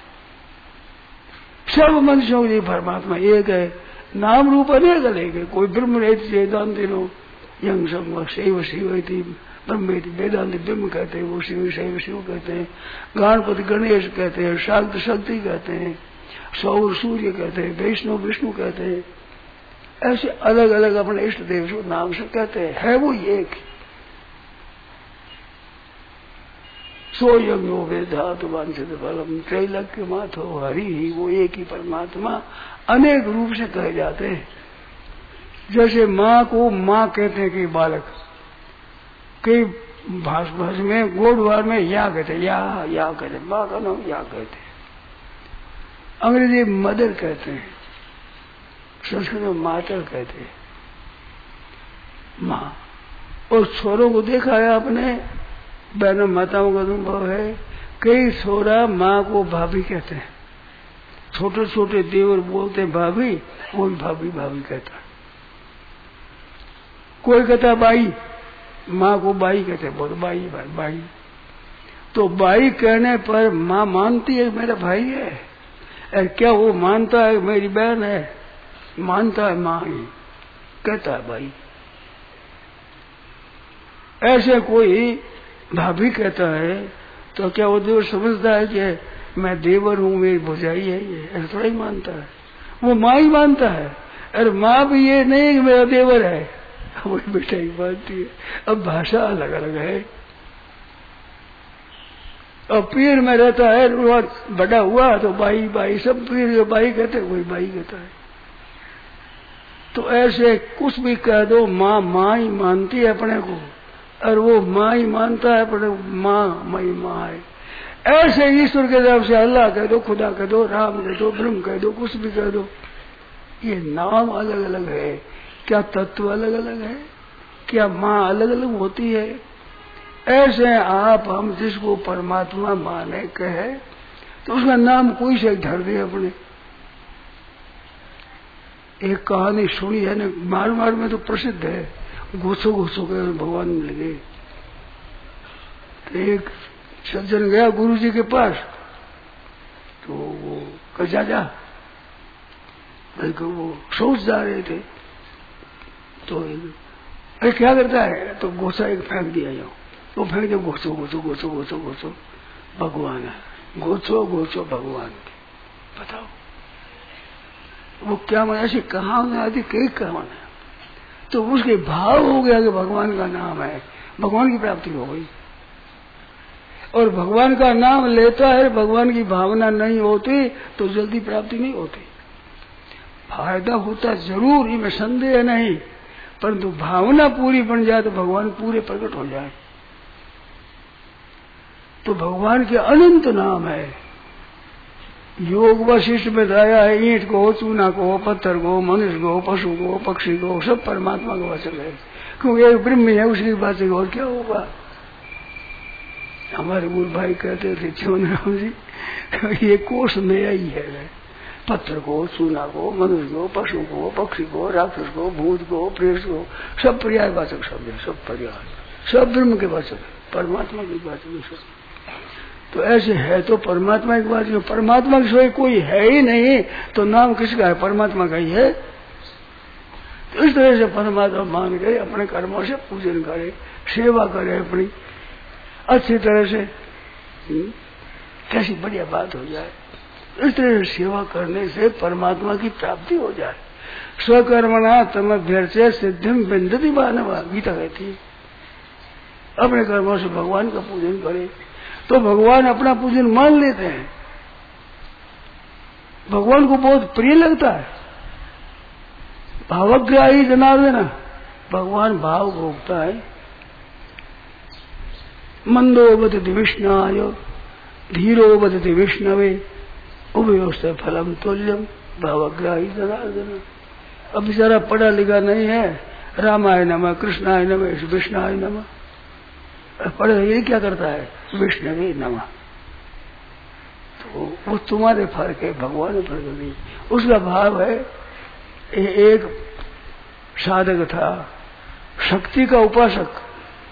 S2: सब मनुष्यों के लिए परमात्मा एक है, नाम रूप अनेक अलग है। कोई ब्रह्म वेदांति नो यंग सब शैव शिवती ब्रह्मेति वेदांति ब्रह्म कहते हैं, वो शिव शैव शिव कहते हैं, गणपति गणेश कहते हैं, शाक्त शक्ति कहते हैं, सौर सूर्य कहते हैं, वैष्णव विष्णु कहते हैं। ऐसे अलग अलग अपने इष्ट देव को नाम से कहते हैं, है वो एक। सोयम यो वेदात वांछित फलम त्रैलोक्य माथो हरि ही, वो एक ही परमात्मा अनेक रूप से कहे जाते हैं। जैसे माँ को माँ कहते हैं कि बालक, कई भाषा में गोडवार में या कहते हैं, या कहते हैं, माँ का नाम या कहते हैं। अंग्रेजी मदर कहते हैं, संस्कृत में मातर कहते हैं, माँ। और छोरों को देखा है आपने, बहनों माताओं का अनुभव है, कई छोरा माँ को भाभी कहते हैं, छोटे छोटे देवर बोलते हैं भाभी, वो भी भाभी भाभी कहता है। कोई कहता बाई, माँ को बाई कहते हैं, बोल बाई भाई बाई। तो बाई कहने पर माँ मानती है मेरा भाई है, और क्या वो मानता है मेरी बहन है, मानता है माँ ही, कहता है भाई। ऐसे कोई भाभी कहता है तो क्या वो देवर समझता है कि मैं देवर हूँ, मेरी भुजाई है, ये ऐसा थोड़ा ही मानता है, वो माँ ही मानता है। अरे माँ भी ये नहीं कि मेरा देवर है, वो बेटा ही मानती है। अब भाषा अलग अलग है। और पीर में रहता है, बड़ा हुआ तो बाई बाई, सब पीर बाई कहते, कोई बाई कहता है। तो ऐसे कुछ भी कह दो, माँ माँ ही मानती है अपने को, और वो माँ ही मानता है अपने, माँ मई माँ है। ऐसे ईश्वर के तरफ से अल्लाह कह दो, खुदा कह दो, राम कह दो, ब्रह्म कह दो, कुछ भी कह दो, ये नाम अलग अलग है, क्या तत्व अलग अलग है, क्या माँ अलग अलग होती है। ऐसे आप हम जिसको परमात्मा माने कहे तो उसका नाम कोई से धर दे अपने। एक कहानी सुनी है ना, मारवाड़ में तो प्रसिद्ध है, घोसो घोसो के भगवान मिल गए। तो एक सज्जन गया गुरु जी के पास, तो वो कजा जा, बल्कि वो सोच जा रहे थे, तो अरे क्या करता है, तो घोसा एक फेंक दिया जाओ, तो फेंक दिया, घोसो घोसो घोसो घोसो घोसो भगवान है, घोसो घोसो भगवान। बताओ वो क्या मैं ऐसी कहावत आती, कई कहावत है, तो उसके भाव हो गया कि भगवान का नाम है, भगवान की प्राप्ति हो गई। और भगवान का नाम लेता है, भगवान की भावना नहीं होती तो जल्दी प्राप्ति नहीं होती। फायदा होता जरूर, इनमें संदेह नहीं, परंतु भावना पूरी बन जाए तो भगवान पूरे प्रकट हो जाए। तो भगवान के अनंत नाम है। योग वशिष्ठ में बताया है, ईंट को, चूना को, पत्थर को, मनुष्य को, पशु को, पक्षी को, सब परमात्मा का वाचक है, क्योंकि एक ब्रह्म है, उसकी वाचक और क्या होगा। हमारे गुरु भाई कहते थे जीवन राम जी, ये कोष नया ही है, पत्थर को, चूना को, मनुष्य को, पशु को, पक्षी को, राक्षस को, भूत को, प्रेत को, सब पर्यायवाचक शब्द है, सब पर्याय, सब ब्रह्म के वाचक, परमात्मा की वाचक सब। तो ऐसे है तो परमात्मा की बात, परमात्मा के सिवाय कोई है ही नहीं, तो नाम किसका है, परमात्मा का ही है। तो इस तरह से परमात्मा मान के अपने कर्मों से पूजन करे, सेवा करे अपनी अच्छी तरह से, कैसी बढ़िया बात हो जाए। इस तरह से सेवा करने से परमात्मा की प्राप्ति हो जाए। स्वकर्मणा तमभ्यर्च्य सिद्धिम विन्दति मानवा, गीता कहती है। अपने कर्मों से भगवान का पूजन करे तो भगवान अपना पूजन मान लेते हैं, भगवान को बहुत प्रिय लगता है। भावग्राही जनार्दन, भगवान भाव भोगता है। मंदो बदति विष्णाय धीरो बदति विष्णवे उभयोस्ते फलम तुल्यम भावग्राही जनार्दन। अब बेचारा पढ़ा लिखा नहीं है, रामाय नमः, कृष्णाय नमः, विष्णाय नमः, पढ़े ये क्या करता है, विष्णवे नमः। तो वो तुम्हारे फर्क है, भगवान में फर्क नहीं। उसका भाव है, एक साधक था शक्ति का उपासक,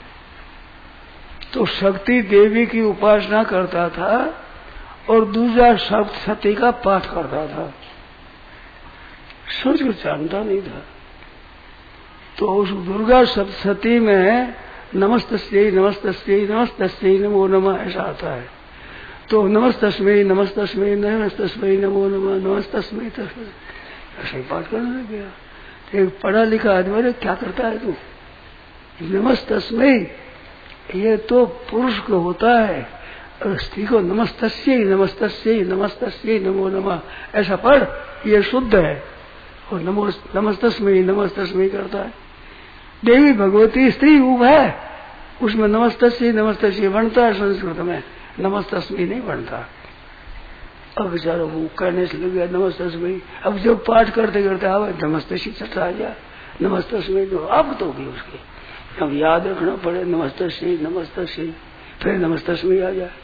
S2: तो शक्ति देवी की उपासना करता था और दूसरा सती का पाठ करता था, सोच को जानता नहीं था। तो उस दुर्गा सप्तशती में नमस्तस्यै नमस्तस्यै नमस्तस्यै नमो नमः ऐसा आता है। तो नमस्तस्मै नमस्तस्मै नमस्तस्मै नमो नमः नमस्तस्मै तस्मै ऐसा ही पाठ करने लग गया। एक पढ़ा लिखा आदमी, अरे क्या करता है तू, नमस्तस्मै ये तो पुरुष को होता है, और स्त्री को नमस्तस्यै नमस्तस्यै नमस्तस्यै नमो नमः ऐसा पढ़, ये शुद्ध है। और नमस्तस्मै नमस्तस्मै करता है। देवी भगवती स्त्री रूप है, उसमें नमस्तस्यै नमस्तस्यै बनता है, संस्कृत में नमस्तस्मै नहीं बनता। अब बेचारा वो कहने से लग गया नमस्तस्मै। अब जब पाठ करते करते आवे नमस्तस्यै चटा आ जाए, नमस्तस्मै तो अब तो भी उसके अब याद रखना पड़े, नमस्तस्यै नमस्तस्यै, फिर नमस्तस्मै आ जाए।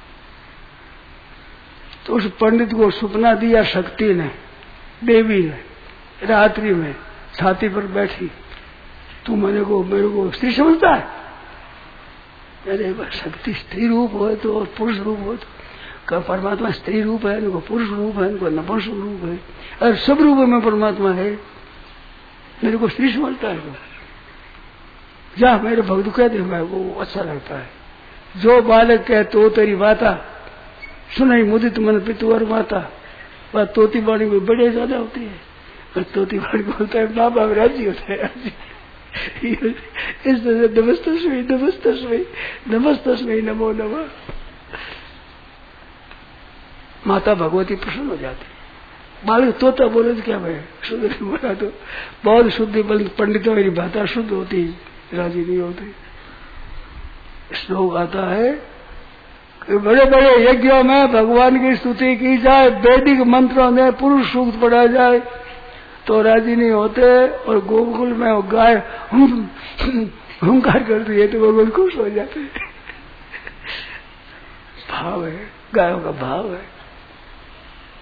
S2: तो उस पंडित को सपना दिया शक्ति ने, देवी ने, रात्रि में छाती पर बैठी, तू मेरे को स्त्री समझता है? अरे शक्ति स्त्री रूप हो तो और पुरुष रूप हो तो, परमात्मा स्त्री रूप है, इनको पुरुष रूप है, इनको नपुंसक रूप है, और सब रूप में परमात्मा है, मेरे को स्त्री समझता है? जा मेरे भक्त कह दे, मैं वो अच्छा लगता है। जो बालक कहे तो तेरी बाता सुनाई मुदित मन पितुवर माता, वह तोती बाणी में बड़े ज्यादा होती है, और तोती बाणी बोलता है माँ बाप राजी होता है, राजी। इस तरह नमस्तस्मै नमस्तस्मै नमस्तस्मै नमो नमः, माता भगवती प्रसन्न हो जाती। बालक तोता बोले तो क्या भाई शुद्ध नहीं बोला तो बहुत शुद्ध, पंडितों मेरी भाषा शुद्ध होती, राजी नहीं होती। श्लोक आता है कि बड़े बड़े यज्ञों में भगवान की स्तुति की जाए, वैदिक मंत्रों में पुरुष सूक्त पढ़ा जाए तो राजी नहीं होते, और गोकुल में वो गाय हुंकार करती है तो भगवान खुश हो जाते। भाव है, गायों का भाव है।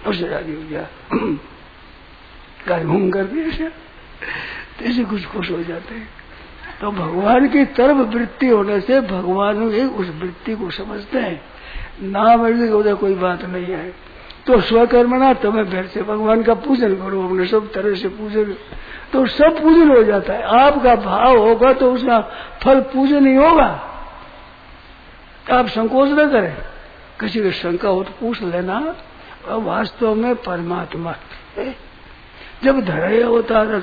S2: उससे राजी हो गया। गाय घूम करके ऐसे कुछ खुश हो जाते हैं। तो भगवान की तरफ वृत्ति होने से भगवान उस वृत्ति को समझते हैं। ना मर्जी उधर कोई बात नहीं है। तो स्वकर्मणा तुम्हें फिर से भगवान का पूजन करो, अपने सब तरह से पूजन, तो सब पूजन हो जाता है। आपका भाव होगा तो उसका फल पूजन ही होगा। आप संकोच न करें, किसी की शंका हो तो पूछ लेना। और वास्तव में परमात्मा जब धरे अवतार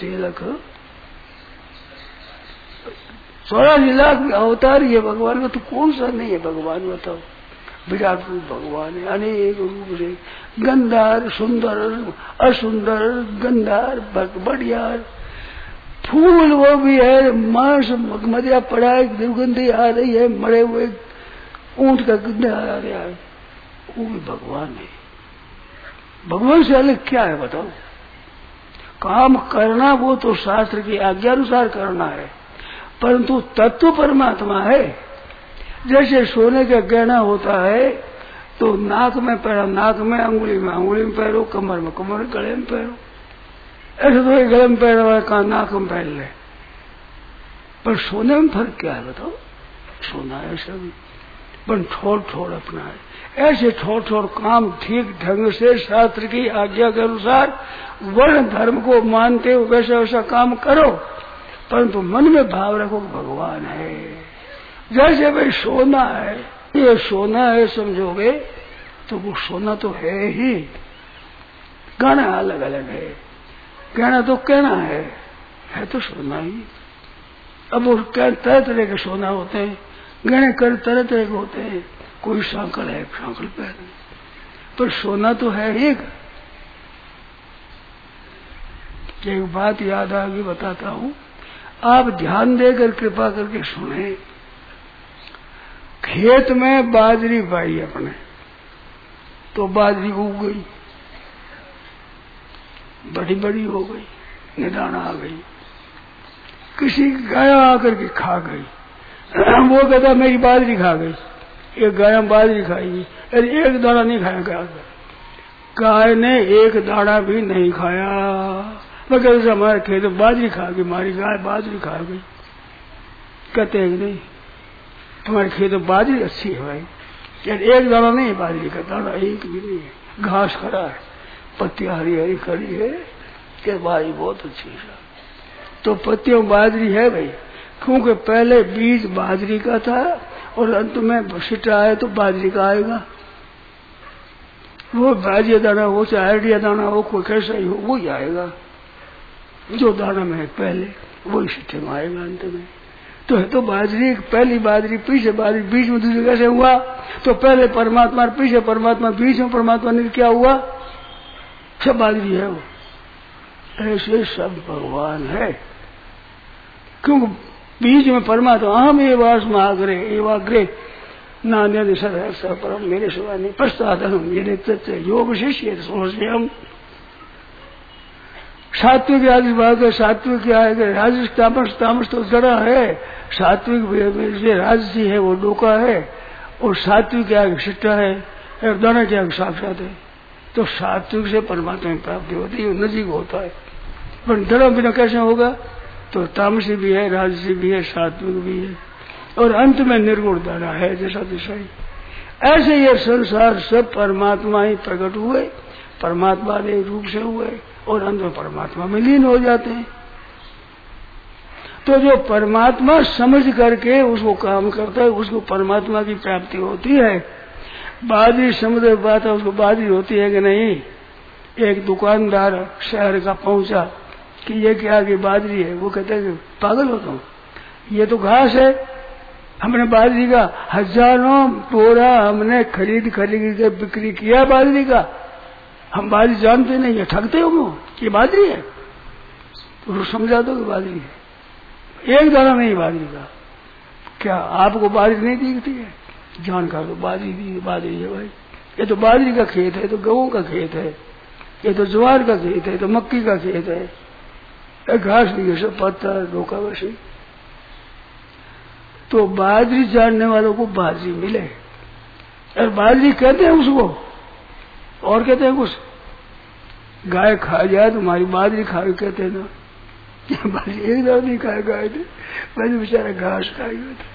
S2: 84 लाख अवतार ये भगवान का, तो कौन सा नहीं है भगवान बताओ। विराट रूप भगवान है, अनेक रूप से, गंधार, सुंदर, असुंदर, गंधार, बढ़ियार, फूल वो भी है, मांस मदिरा पड़ा है, दुर्गंधी आ रही है, मरे हुए ऊंट का गंधा आ रहा है, वो भी भगवान है। भगवान से अलग क्या है बताओ। काम करना वो तो शास्त्र की आज्ञा अनुसार करना है, परंतु तत्व परमात्मा है। जैसे सोने का गहना होता है तो नाक में पहनो, नाक में, अंगुली में पहनो, कमर में, गले में पहनो। ऐसे तो गले में पहना हुआ कहा नाक में पहन ले, पर सोने में फर्क क्या है बताओ। सोना है सभी, पर छोड़ अपना है। ऐसे छोड़ काम ठीक ढंग से शास्त्र की आज्ञा के अनुसार वर्ण धर्म को मानते हो वैसा वैसा काम करो, परंतु मन में भाव रखो भगवान है। जैसे भाई सोना है, ये सोना है समझोगे तो वो सोना तो है ही, गाना अलग अलग है। कहना तो कहना है तो सोना ही। अब वो तरह तरह के सोना होते हैं, गहने कर तरह तरह के होते हैं। कोई सांकल है, सांकल पहन, पर सोना तो है ही। एक बात याद आ गई, बताता हूँ, आप ध्यान देकर कृपा करके सुने। खेत में बाजरी बाई अपने, तो बाजरी उग गई, बड़ी बड़ी हो गई, निदाना आ गई। किसी गाय आकर के खा गई, वो कहता मेरी बाजरी खा गई। एक गाय बाजरी खाई, अरे एक दाना नहीं खाया गाय। गाय ने एक दाना भी नहीं खाया। मगर हमारे खेत में बाजरी खा गई, हमारी गाय बाजरी खा गई। कहते हैं नहीं, तुम्हारे खेत में बाजरी अच्छी है भाई, यार एक दाना नहीं है बाजरी का, दाना एक भी नहीं है। घास खड़ा है, पत्तियां हरी हरी खड़ी है, कि बाजरी बहुत अच्छी है। तो पत्तियों बाजरी है भाई, क्योंकि पहले बीज बाजरी का था और अंत में छिटा है तो बाजरी का आएगा। वो बाजरी दाना हो चाहे आइडिया दाना हो, कोई कैसा ही हो, वो ही आएगा। जो दाना में है पहले वही छिटे में आएगा अंत में। तो है तो बाजरी, पहली बाजरी, पीछे बाजरी, बीच में दूसरे कैसे हुआ। तो पहले परमात्मा, पीछे परमात्मा, बीच में परमात्मा, ने क्या हुआ, सब बाजरी है वो। ऐसे सब भगवान है, क्योंकि बीच में परमात्मा हम एवास्म आग्रे एवाग्रे नान्य सर परम मेरे सिवा नहीं पश्चातम ये तत्व योग शिष्य हम। सात्विक राजस भाग है, सात्विक क्या है, राजस तामस, तामस तो जड़ा है, सात्विक राजसी है वो डोका है, और सात्विक क्या है सिट्टा है, और दाना क्या है साक्षात है। तो सात्विक से परमात्मा की प्राप्ति होती है, नजीक होता है। पर डरा बिना कैसे होगा। तो तामसी भी है, राजसी भी है, सात्विक भी है, और अंत में निर्गुण दाना है जैसा दिशाई। ऐसे ये संसार सब परमात्मा ही प्रकट हुए, परमात्मा ने रूप से हुए और अंत में परमात्मा में लीन हो जाते हैं। तो जो परमात्मा समझ करके उसको काम करता है, उसको परमात्मा की प्राप्ति होती है। बाजरी समुद्र बात है, उसको बाजरी होती है कि नहीं। एक दुकानदार शहर का पहुंचा कि ये क्या की बाजरी है, वो कहते हैं पागल हो तुम, ये तो घास है। हमने बाजरी का हजारों बोरा हमने खरीद के बिक्री किया बाजरी का, हम बाजरी जानते नहीं है, ठगते हो ये बाजरी है। तो समझा दो कि बाजरी है, एक दाना नहीं बाजरी का। क्या आपको बाजरी नहीं दिखती है, जानकार तो बाजरी है भाई। ये तो बाजरी का खेत है, तो गेहूं का खेत है, ये तो ज्वार का खेत है, तो मक्की का खेत है, घास भी है, सब पत्थर डोका वैसे। तो बाजरी जानने वालों को बाजरी मिले, और बाजरी कहते हैं उसको, और कहते हैं कुछ, गाय खा जाए तो हमारी बाजरी खा के कहते हैं ना, बाजरी एक दाव नहीं खाए गाय थे, वैसे बेचारा घास खाई हुआ था।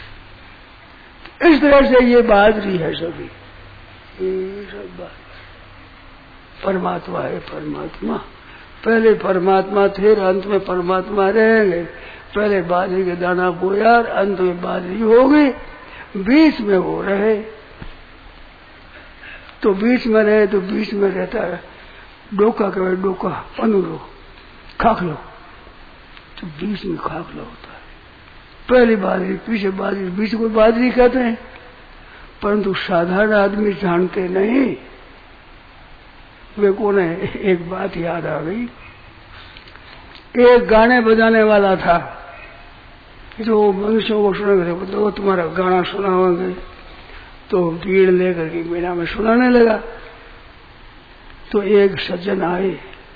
S2: इस तरह से ये बाजरी है सभी, ये सब बात परमात्मा है। परमात्मा पहले परमात्मा थे, अंत में परमात्मा रहेंगे। पहले बाजरी के दाना बोया, अंत में बाजरी हो गई, बीच में वो रहे। तो बीच में रहे तो बीच में रहता है डोका, कहे डोका पनु लो, खाक लो, तो बीच में खाक लो होता है। पहली बाजरी, पीछे बाजरी, बीच को बाजरी कहते हैं, परंतु साधारण आदमी जानते नहीं वे कौन है। एक बात याद आ गई, एक गाने बजाने वाला था जो मनुष्यों को सुना, तो तुम्हारा गाना सुनाओगे, तो भीड़ लेकर के मीना में सुनाने लगा। तो एक सज्जन आए,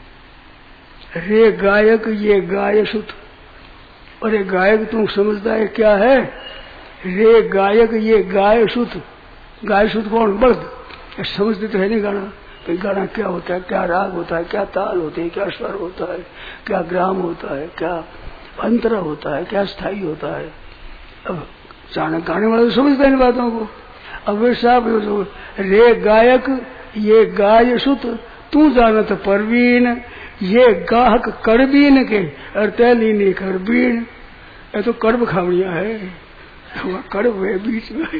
S2: रे गायक ये गाय सुत। अरे गायक तुम समझता है क्या है? रे गायक ये गाय सुत। गाय सुत कौन? बल्द। समझते तो है नहीं गाना, तो गाना क्या होता है, क्या राग होता है, क्या ताल होते हैं, क्या स्वर होता है, क्या ग्राम होता है, क्या अंतरा होता है, क्या स्थाई होता है। अब गाने वाले तो समझते हैं इन बातों को। अब वे साहब रे गायक ये गाय सुत, तू जानत परवीन, ये गाहक कड़बीन के अरतैली ने करबीन। ये तो कड़ब खावड़िया है, कड़ब है बीच में।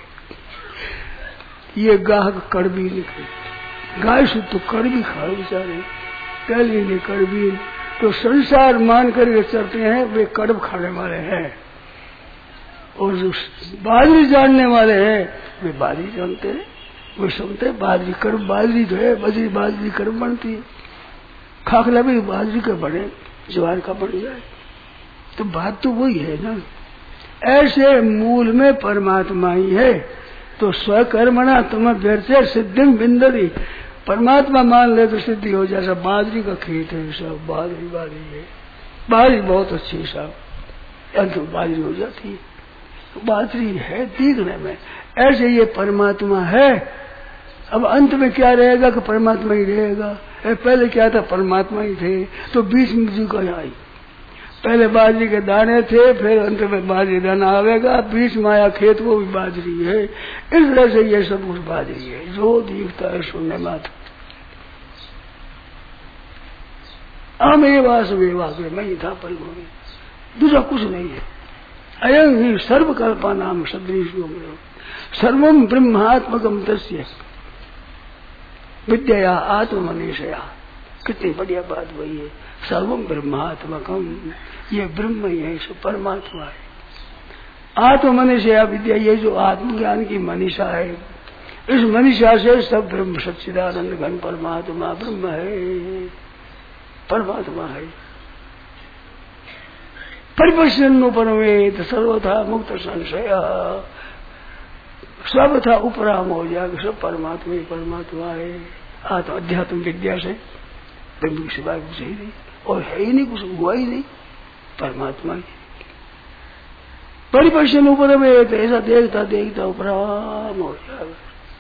S2: ये गाहक कड़बीन के, गाय सुत तो कड़बी खाओ बेचारे, तैली ने करबीन। तो संसार मान करके चलते हैं वे कड़ब खाने वाले हैं, और जो बाजरी जानने वाले हैं वे बाजरी जानते हैं। वे सुनते बाजरी कर्म, बाजरी जो है बजरी बाजरी कर्म बनती है। खाखला भी बाजरी का बने, ज्वार का बन जाए, तो बात तो वही है ना। ऐसे मूल में परमात्मा ही है। तो स्वकर्मणा तुम व्यर्थे सिद्धिम बिंदरी, परमात्मा मान ले तो सिद्धि हो जाए। सब बाजरी का खेत है, सब बाजरी बाजरी है। बाजरी बहुत अच्छी है साहब, अंत में बाजरी हो जाती है, बाजरी है दिखने में। ऐसे ये परमात्मा है। अब अंत में क्या रहेगा कि परमात्मा ही रहेगा। पहले क्या था, परमात्मा ही थे, तो बीच में जी का आई। पहले बाजरी के दाने थे, फिर अंत में बाजरी दाना आवेगा, बीच में आया खेत, वो भी बाजरी है। इस तरह से ये सब कुछ बाजरी है, जो दिखता है सुनने मात्र। अमेवास वेवास मैं ही था पर दूसरा कुछ नहीं है। अयं ही सर्वकल्पा नाम सदृशो सर्वम ब्रह्मात्मकम तस्य विद्या आत्मनिशया। कितनी बढ़िया बात वही है, सर्वम ब्रह्मात्मकम, ये ब्रह्म ही है, सो परमात्मा है। आत्मनिशया विद्या, ये जो आत्मज्ञान की मनीषा है, इस मनीषा से सब ब्रह्म सच्चिदानंद घन परमात्मा ब्रह्म है, परमात्मा है। परिपश्यन्नो परमेत सर्वथा मुक्त संशय, सब था उपराम हो जाएगा, सब परमात्मा ही परमात्मा है। आत्म अध्यात्म विद्या से ब्रह्म के सिवाय कुछ ही नहीं, और है ही नहीं, कुछ हुआ ही नहीं, परमात्मा ही। परिपश्यन ऊपर में ऐसा देखता देखता उपराम हो जाएगा।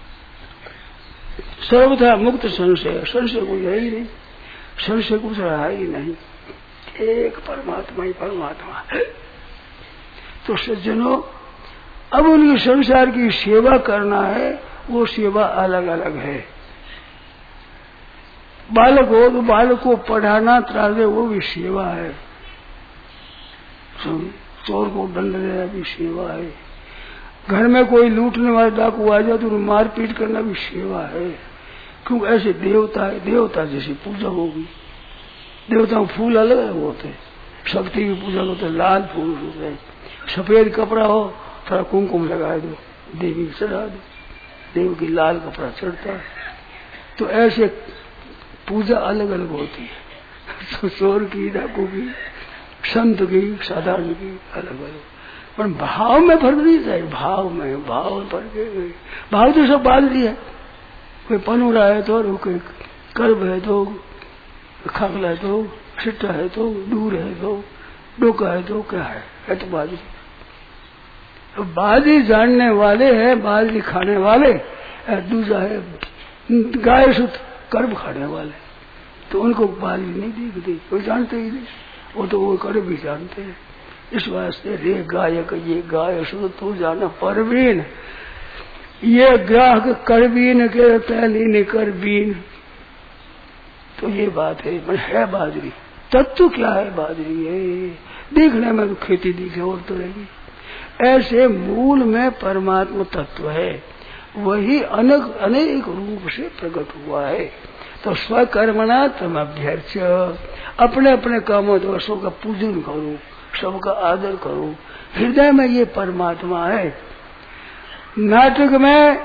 S2: सर्वथा मुक्त संशय, संशय कुछ है ही नहीं, संशय कुछ रहा ही नहीं, एक परमात्मा ही परमात्मा है। तो सज्जनों, अब उनकी संसार की सेवा करना है, वो सेवा अलग अलग है। बालक हो तो बालक को पढ़ाना त्राजे, वो भी सेवा है। चोर को दंड देना भी सेवा है। घर में कोई लूटने वाले डाकू आ जाए तो उन्हें मारपीट करना भी सेवा है। क्योंकि ऐसे देवता है, देवता जैसी पूजा होगी। देवताओं फूल अलग अलग होते हैं, शक्ति की पूजा होते लाल फूल होते हैं, सफेद कपड़ा हो थोड़ा कुमकुम लगा दो, देवी चढ़ा दो, देव की लाल कपड़ा चढ़ता है। तो ऐसे पूजा अलग अलग होती है, तो चोर की, डाकू की, संत की, साधारण की अलग अलग, पर भाव में फर्क नहीं चाहिए। भाव में फर्क है। भाव तो सब बादली है, कोई पनुरा है तो, कोई कर्ब है तो, खाकला है तो, सिट्टा है तो, दूर है तो, डोका है तो, क्या है तो बादली। तो बादली जानने वाले हैं, बादली खाने वाले। दूसरा है गाय सुत कर्म खाने वाले, तो उनको बाली नहीं दिखती, कोई जानते ही नहीं, वो तो वो कर्म भी जानते हैं। इस वास्ते रे गायक ये गाय सुत तू जाना परवीन, ये ग्राहक करबीन के तैलीन करबीन। तो ये बात है बाजरी। तत्व क्या है बाजरी है, देखने में तो खेती दिखे और तो रहेगी। ऐसे मूल में परमात्मा तत्व है, वही अनेक रूप से प्रकट हुआ है। तो स्वकर्मणा तम अभ्यर्च, अपने अपने कामों दोषों का पूजन करो, सबका आदर करो। हृदय में ये परमात्मा है। नाटक में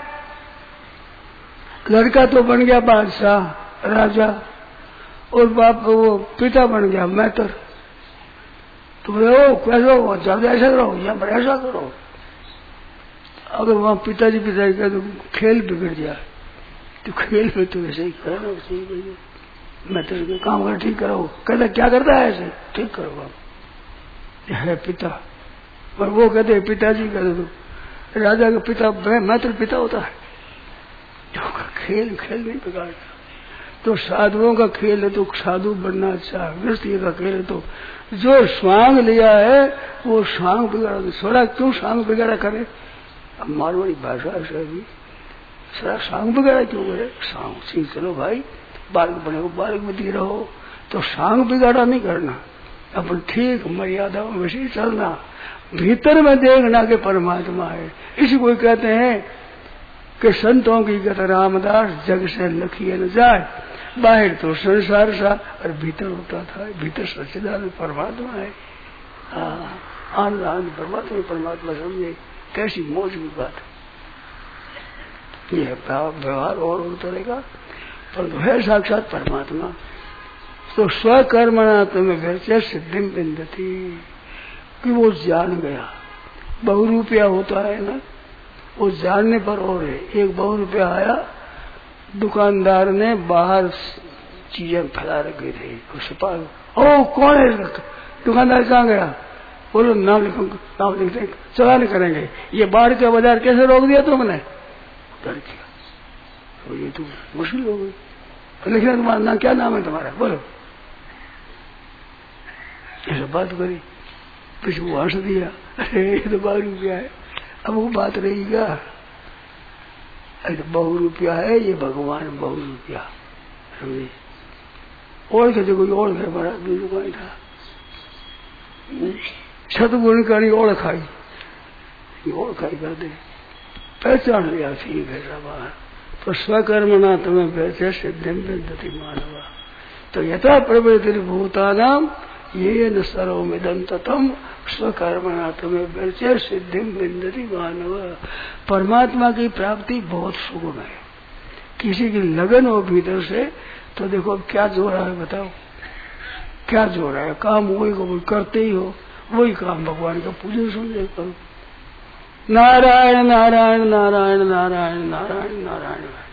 S2: लड़का तो बन गया बादशाह राजा, और बाप वो पिता बन गया मैटर। तो कैसा ज्यादा ऐसा करो या ऐसा करो। अगर वहां पिताजी कह तो खेल बिगड़ जाए, तो खेल में तो ऐसे ही करना, वैसे ही मैटर के काम कर ठीक करो। कहते क्या करता है ऐसे, ठीक करो आप, है पिता। और वो कहते पिताजी कहते तो राजा का पिता मैत्र पिता होता है। तो खेल नहीं बिगाड़ता। तो साधुओं का खेल है तो साधु बनना अच्छा है, गृहस्थी का खेल है तो जो स्वांग लिया है वो स्वांग बिगाड़ा, थोड़ा क्यों स्वांग बिगाड़ा करे। अब मारवाड़ी भाषा से भी सारा सांग बिगाड़ा क्यों करे। सांग ठीक चलो भाई, बालक बने को बालक में दी रहो, तो सांग बिगाड़ा नहीं करना, अपन ठीक मर्यादा में वैसे ही चलना, भीतर में देखना कि परमात्मा है। इसी को कहते हैं कि संतों की कहते रामदास जग से लखिए न जाए, बाहर तो संसार सा और भीतर होता था, भीतर सच्चिदानंद परमात्मा है। आनंद परमात्मा समझे, कैसी मौज की बात। यह व्यवहार और होता रहेगा, पर है साक्षात परमात्मा। तो स्वकर्मणा तुम्हें वैसे सिद्धि बिंदती, कि वो जान गया। बहुरूपिया होता है ना, वो जानने पर और है। एक बहुरूपिया आया, दुकानदार ने बाहर चीजें फैला रखी थी, उसे पाल ओ कौन है, दुकानदार कहाँ गया, बोलो नाम लिखो, नाम लिखते चला नहीं करेंगे। ये बाढ़ का बाजार कैसे रोक दिया तुमने, डर किया, तो ये तो मुश्किल हो गई। लिखना तुम्हारा नाम, क्या नाम है तुम्हारा, बोलो। ऐसा बात करी, पीछे वो हंस दिया, अरे ये तो 12 रुपया है। अब वो बात रहेगा, अरे 12 रुपया है, ये भगवान 12 रुपया समझे। और कैसे कोई और है, बड़ा दुकान था, सतगुण करी और खाई कर दे, पहचान लिया ठीक है सब। तो स्वकर्मणा तुम्हें वैसे सिद्धि विद्यति मानवा। तो यथा प्रवृत्ति भूतानाम ये न सर्वमिदं ततम स्वकर्मणा तुम्हें वैसे सिद्धि विद्यति मानवा। परमात्मा की प्राप्ति बहुत सुगम है। किसी की लगन हो भीतर से, तो देखो अब क्या जोर है, बताओ क्या जोर है। काम वही को करते ही हो, वही काम भगवान का पूजन समझे करो। नारायण नारायण नारायण नारायण नारायण नारायण।